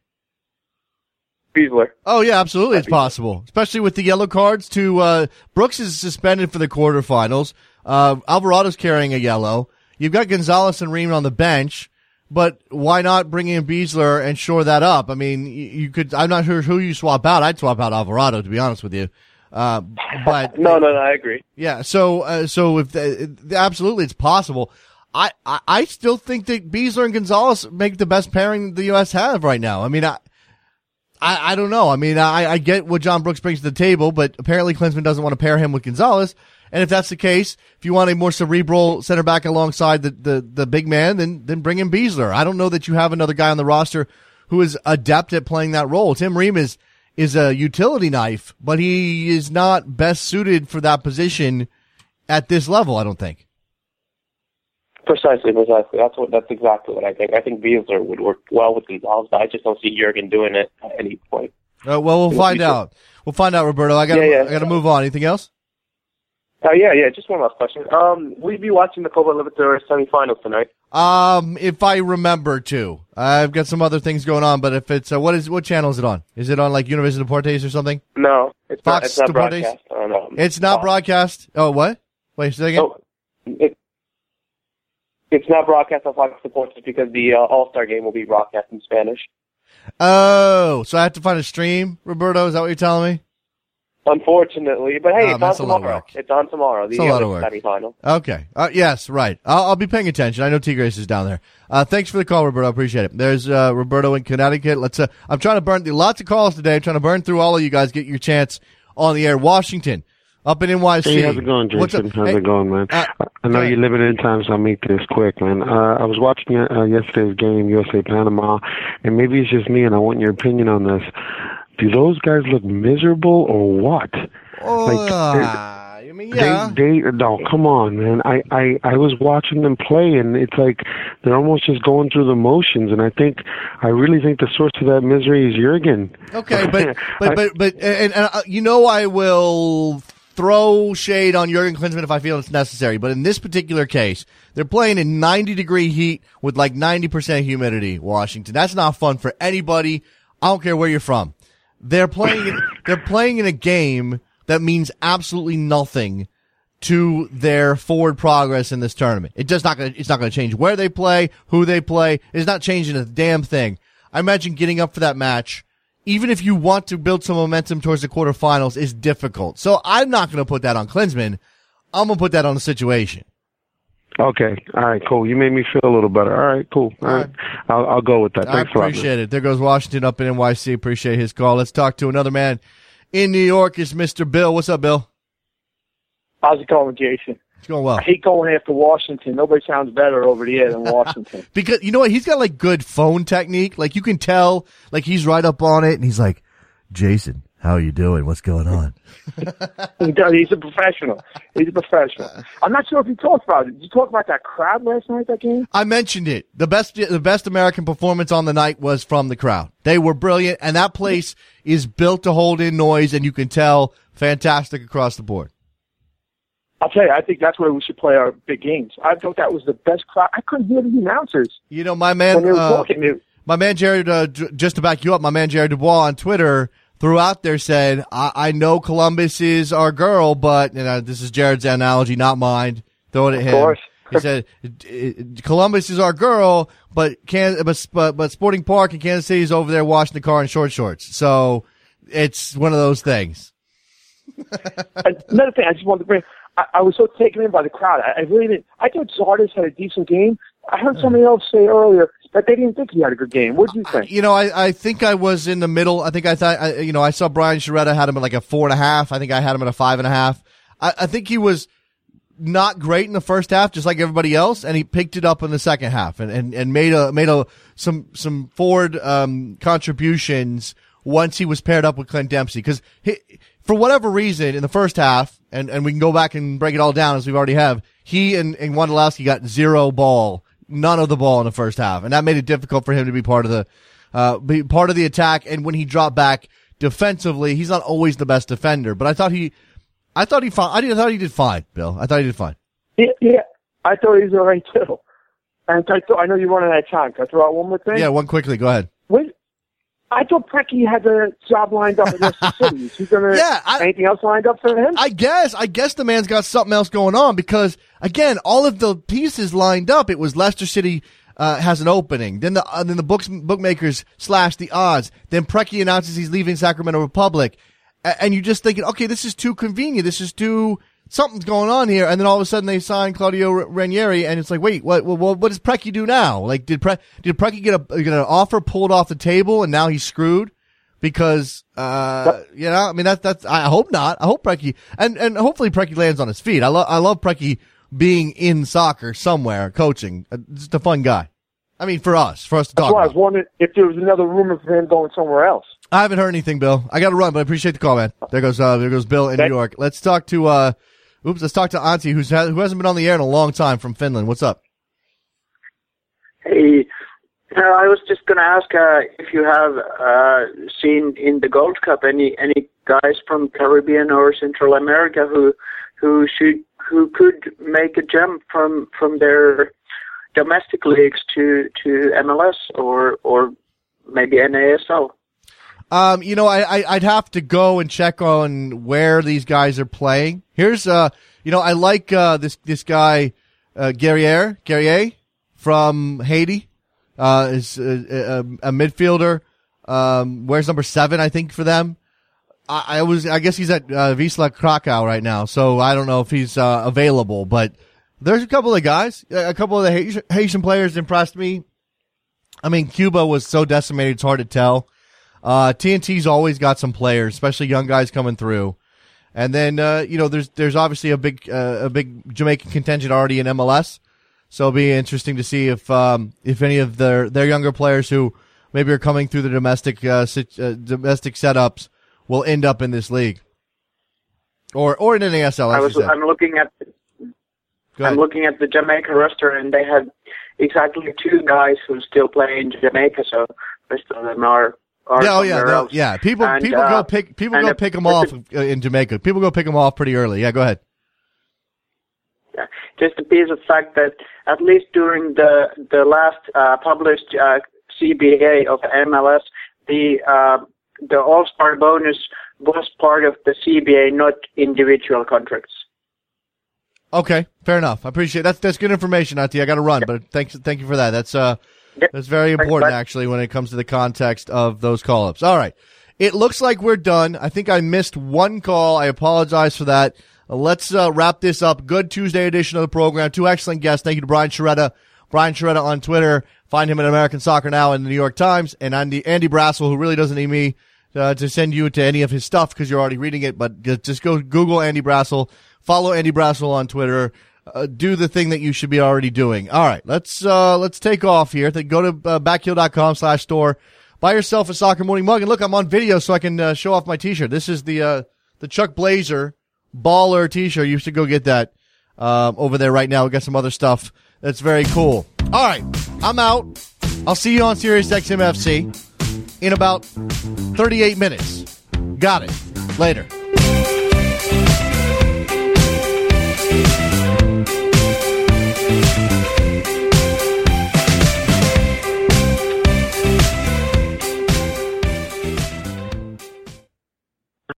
Besler. Oh, yeah, absolutely it's possible, especially with the yellow cards to uh, Brooks is suspended for the quarterfinals. Uh, Alvarado's carrying a yellow. You've got Gonzalez and Ream on the bench, but why not bring in Besler and shore that up? I mean, you, you could. I'm not sure who you swap out. I'd swap out Alvarado, to be honest with you. Uh, but no, no, no, I agree. Yeah, so uh, so if the, absolutely it's possible. I, I I still think that Besler and Gonzalez make the best pairing the U S have right now. I mean, I. I, I don't know. I mean, I, I get what John Brooks brings to the table, but apparently Klinsmann doesn't want to pair him with Gonzalez. And if that's the case, if you want a more cerebral center back alongside the, the, the big man, then, then bring in Besler. I don't know that you have another guy on the roster who is adept at playing that role. Tim Ream is, is a utility knife, but he is not best suited for that position at this level, I don't think. Precisely, precisely. That's what. That's exactly what I think. I think Besler would work well with Gonzalez, but I just don't see Jurgen doing it at any point. Uh, well, we'll find out. We'll find out, Roberto. I got to. Yeah, yeah. I got to move on. Anything else? Oh uh, yeah, yeah. Just one last question. Um, will you be watching the Copa Libertadores semifinals tonight? Um, if I remember to, I've got some other things going on, but if it's uh, what is what channel is it on? Is it on like Univision Deportes or something? No, it's Fox not. It's not Deportes? broadcast. Oh, no. It's not Fox. broadcast. Oh, what? Wait, say that again. Oh, it, it's not broadcast on Fox Sports because the uh, All-Star game will be broadcast in Spanish. Oh, so I have to find a stream, Roberto? Is that what you're telling me? Unfortunately, but hey, Um, it's on that's a lot of tomorrow. work. It's on tomorrow. The It's a lot of other work. semifinal. Okay. Uh, yes, right. I'll, I'll be paying attention. I know T. Grace is down there. Uh, thanks for the call, Roberto. I appreciate it. There's uh, Roberto in Connecticut. Let's. Uh, I'm trying to burn lots of calls today. I'm trying to burn through all of you guys. Get your chance on the air. Washington, up in N Y C. Hey, how's it going, What's Jason? up? How's Hey, it going, man? uh, I know go you're limited in time, so I'll make this quick, man. Uh, I was watching uh, yesterday's game, U S A Panama, and maybe it's just me, and I want your opinion on this. Do those guys look miserable or what? Oh, Like, uh, I mean, yeah. They, they, no, come on, man. I, I, I was watching them play, and it's like they're almost just going through the motions. And I think, I really think the source of that misery is Jurgen. Okay, but but but but and, and uh, you know I will throw shade on Jurgen Klinsmann if I feel it's necessary. But in this particular case, they're playing in ninety degree heat with like ninety percent humidity. Washington, that's not fun for anybody. I don't care where you're from. They're playing. in, they're playing in a game that means absolutely nothing to their forward progress in this tournament. It does not gonna, it's not going to change where they play, who they play. It's not changing a damn thing. I imagine getting up for that match, even if you want to build some momentum towards the quarterfinals, is difficult. So I'm not going to put that on Klinsmann. I'm going to put that on the situation. Okay. All right, cool. You made me feel a little better. All right, cool. All, All right. right. I'll, I'll go with that. Thanks I appreciate it. There goes Washington up in N Y C. Appreciate his call. Let's talk to another man in New York. Is Mister Bill. What's up, Bill? How's it going, Jason? It's going well. I hate going after Washington. Nobody sounds better over the air than Washington. Because, you know what? He's got, like, good phone technique. Like, you can tell, like, he's right up on it, and he's like, Jason, how are you doing? What's going on? he does. He's a professional. He's a professional. I'm not sure if you talked about it. Did you talk about that crowd last night, that game? I mentioned it. The best, the best American performance on the night was from the crowd. They were brilliant, and that place is built to hold in noise, and you can tell fantastic across the board. I'll tell you, I think that's where we should play our big games. I thought that was the best crowd. I couldn't hear the announcers. You know, my man, when they were uh, talking. my man Jared, uh, just to back you up, my man Jared Dubois on Twitter threw out there said, I, I know Columbus is our girl, but you know, this is Jared's analogy, not mine. Throw it at him. Of course. He said, Columbus is our girl, but can but, but but Sporting Park in Kansas City is over there washing the car in short shorts. So it's one of those things. Another thing I just wanted to bring. I, I was so taken in by the crowd. I, I really didn't. I thought Zardes had a decent game. I heard somebody else say earlier that they didn't think he had a good game. What do you think? You know, I, I think I was in the middle. I think I thought, I, you know, I saw Brian Sciaretta had him at like a four and a half. I think I had him at a five and a half. I, I think he was not great in the first half, just like everybody else, and he picked it up in the second half and, and, and made a made a some some forward um, contributions once he was paired up with Clint Dempsey. Because for whatever reason, in the first half, and, and we can go back and break it all down as we already have, he and, and Wondolowski got zero ball, none of the ball in the first half, and that made it difficult for him to be part of the uh, be part of the attack. And when he dropped back defensively, he's not always the best defender, but I thought he, I thought he, I, did, I thought he did fine, Bill. I thought he did fine. Yeah, yeah. I thought he was all right too. And I thought, I know you're running out of time. Can I throw out one more thing? Yeah, one quickly. Go ahead. Wait. I thought Preki had the job lined up at Leicester City. Is he gonna, yeah, I, anything else lined up for him? I guess. I guess the man's got something else going on because, again, all of the pieces lined up. It was Leicester City uh, has an opening. Then the uh, then the books bookmakers slash the odds. Then Preki announces he's leaving Sacramento Republic, A- and you're just thinking, okay, this is too convenient. This is too something's going on here. And then all of a sudden they sign Claudio Ranieri, and it's like, wait, what? What, what does Preki do now? Like, did Pre- did Preki get a get an offer pulled off the table, and now he's screwed? Because, uh, you know, I mean, that's, that's, I hope not. I hope Preki, and, and hopefully Preki lands on his feet. I love, I love Preki being in soccer somewhere, coaching. Uh, just a fun guy. I mean, for us, for us to That's talk why about. I was wondering if there was another rumor for him going somewhere else. I haven't heard anything, Bill. I got to run, but I appreciate the call, man. There goes, uh, there goes Bill in Okay. New York. Let's talk to, uh, oops, let's talk to Antti, who's, who hasn't been on the air in a long time from Finland. What's up? Hey, uh, I was just going to ask uh, if you have uh, seen in the Gold Cup any any guys from Caribbean or Central America who who should who could make a jump from from their domestic leagues to to M L S or or maybe N A S L. Um, you know, I, I I'd have to go and check on where these guys are playing. Here's uh, you know, I like uh this this guy uh Guerrier Guerrier from Haiti. Uh, is a, a, a midfielder. Um, wears number seven, I think, for them. I, I was. I guess he's at uh, Wisla Krakow right now, so I don't know if he's uh, available. But there's a couple of guys, a couple of the Haitian, Haitian players impressed me. I mean, Cuba was so decimated; it's hard to tell. Uh, T N T's always got some players, especially young guys coming through. And then uh, you know, there's there's obviously a big uh, a big Jamaican contingent already in M L S, so it'll be interesting to see if um, if any of their their younger players who maybe are coming through the domestic uh, uh, domestic setups will end up in this league, or or in an A S L. I was, I'm looking at I'm looking at the Jamaica roster, and they have exactly two guys who still play in Jamaica. So the rest of them are. are yeah, oh yeah, else. yeah. People and, people uh, go pick people go the, pick them off the, in Jamaica. People go pick them off pretty early. Yeah, go ahead. Yeah, just a piece of fact that at least during the the last uh, published uh, C B A of M L S, the uh, the All-Star bonus was part of the C B A, not individual contracts. Okay, fair enough. I appreciate it. That's that's good information, Ati. I got to run, but thanks thank you for that. That's uh yep. that's very important actually when it comes to the context of those call-ups. All right, it looks like we're done. I think I missed one call. I apologize for that. Uh, let's uh, wrap this up. Good Tuesday edition of the program. Two excellent guests. Thank you to Brian Sciaretta. Brian Sciaretta on Twitter. Find him at American Soccer Now and the New York Times. And Andy Andy Brassel, who really doesn't need me Uh, to send you to any of his stuff because you're already reading it, but just go Google Andy Brassel, follow Andy Brassel on Twitter, uh, do the thing that you should be already doing. All right, let's uh, let's take off here. Go to uh, backheel.com slash store, buy yourself a Soccer Morning mug, and look, I'm on video so I can uh, show off my T-shirt. This is the uh, the Chuck Blazer Baller T-shirt. You should go get that um, over there right now. We got some other stuff that's very cool. All right, I'm out. I'll see you on Sirius X M F C in about thirty-eight minutes. Got it. Later.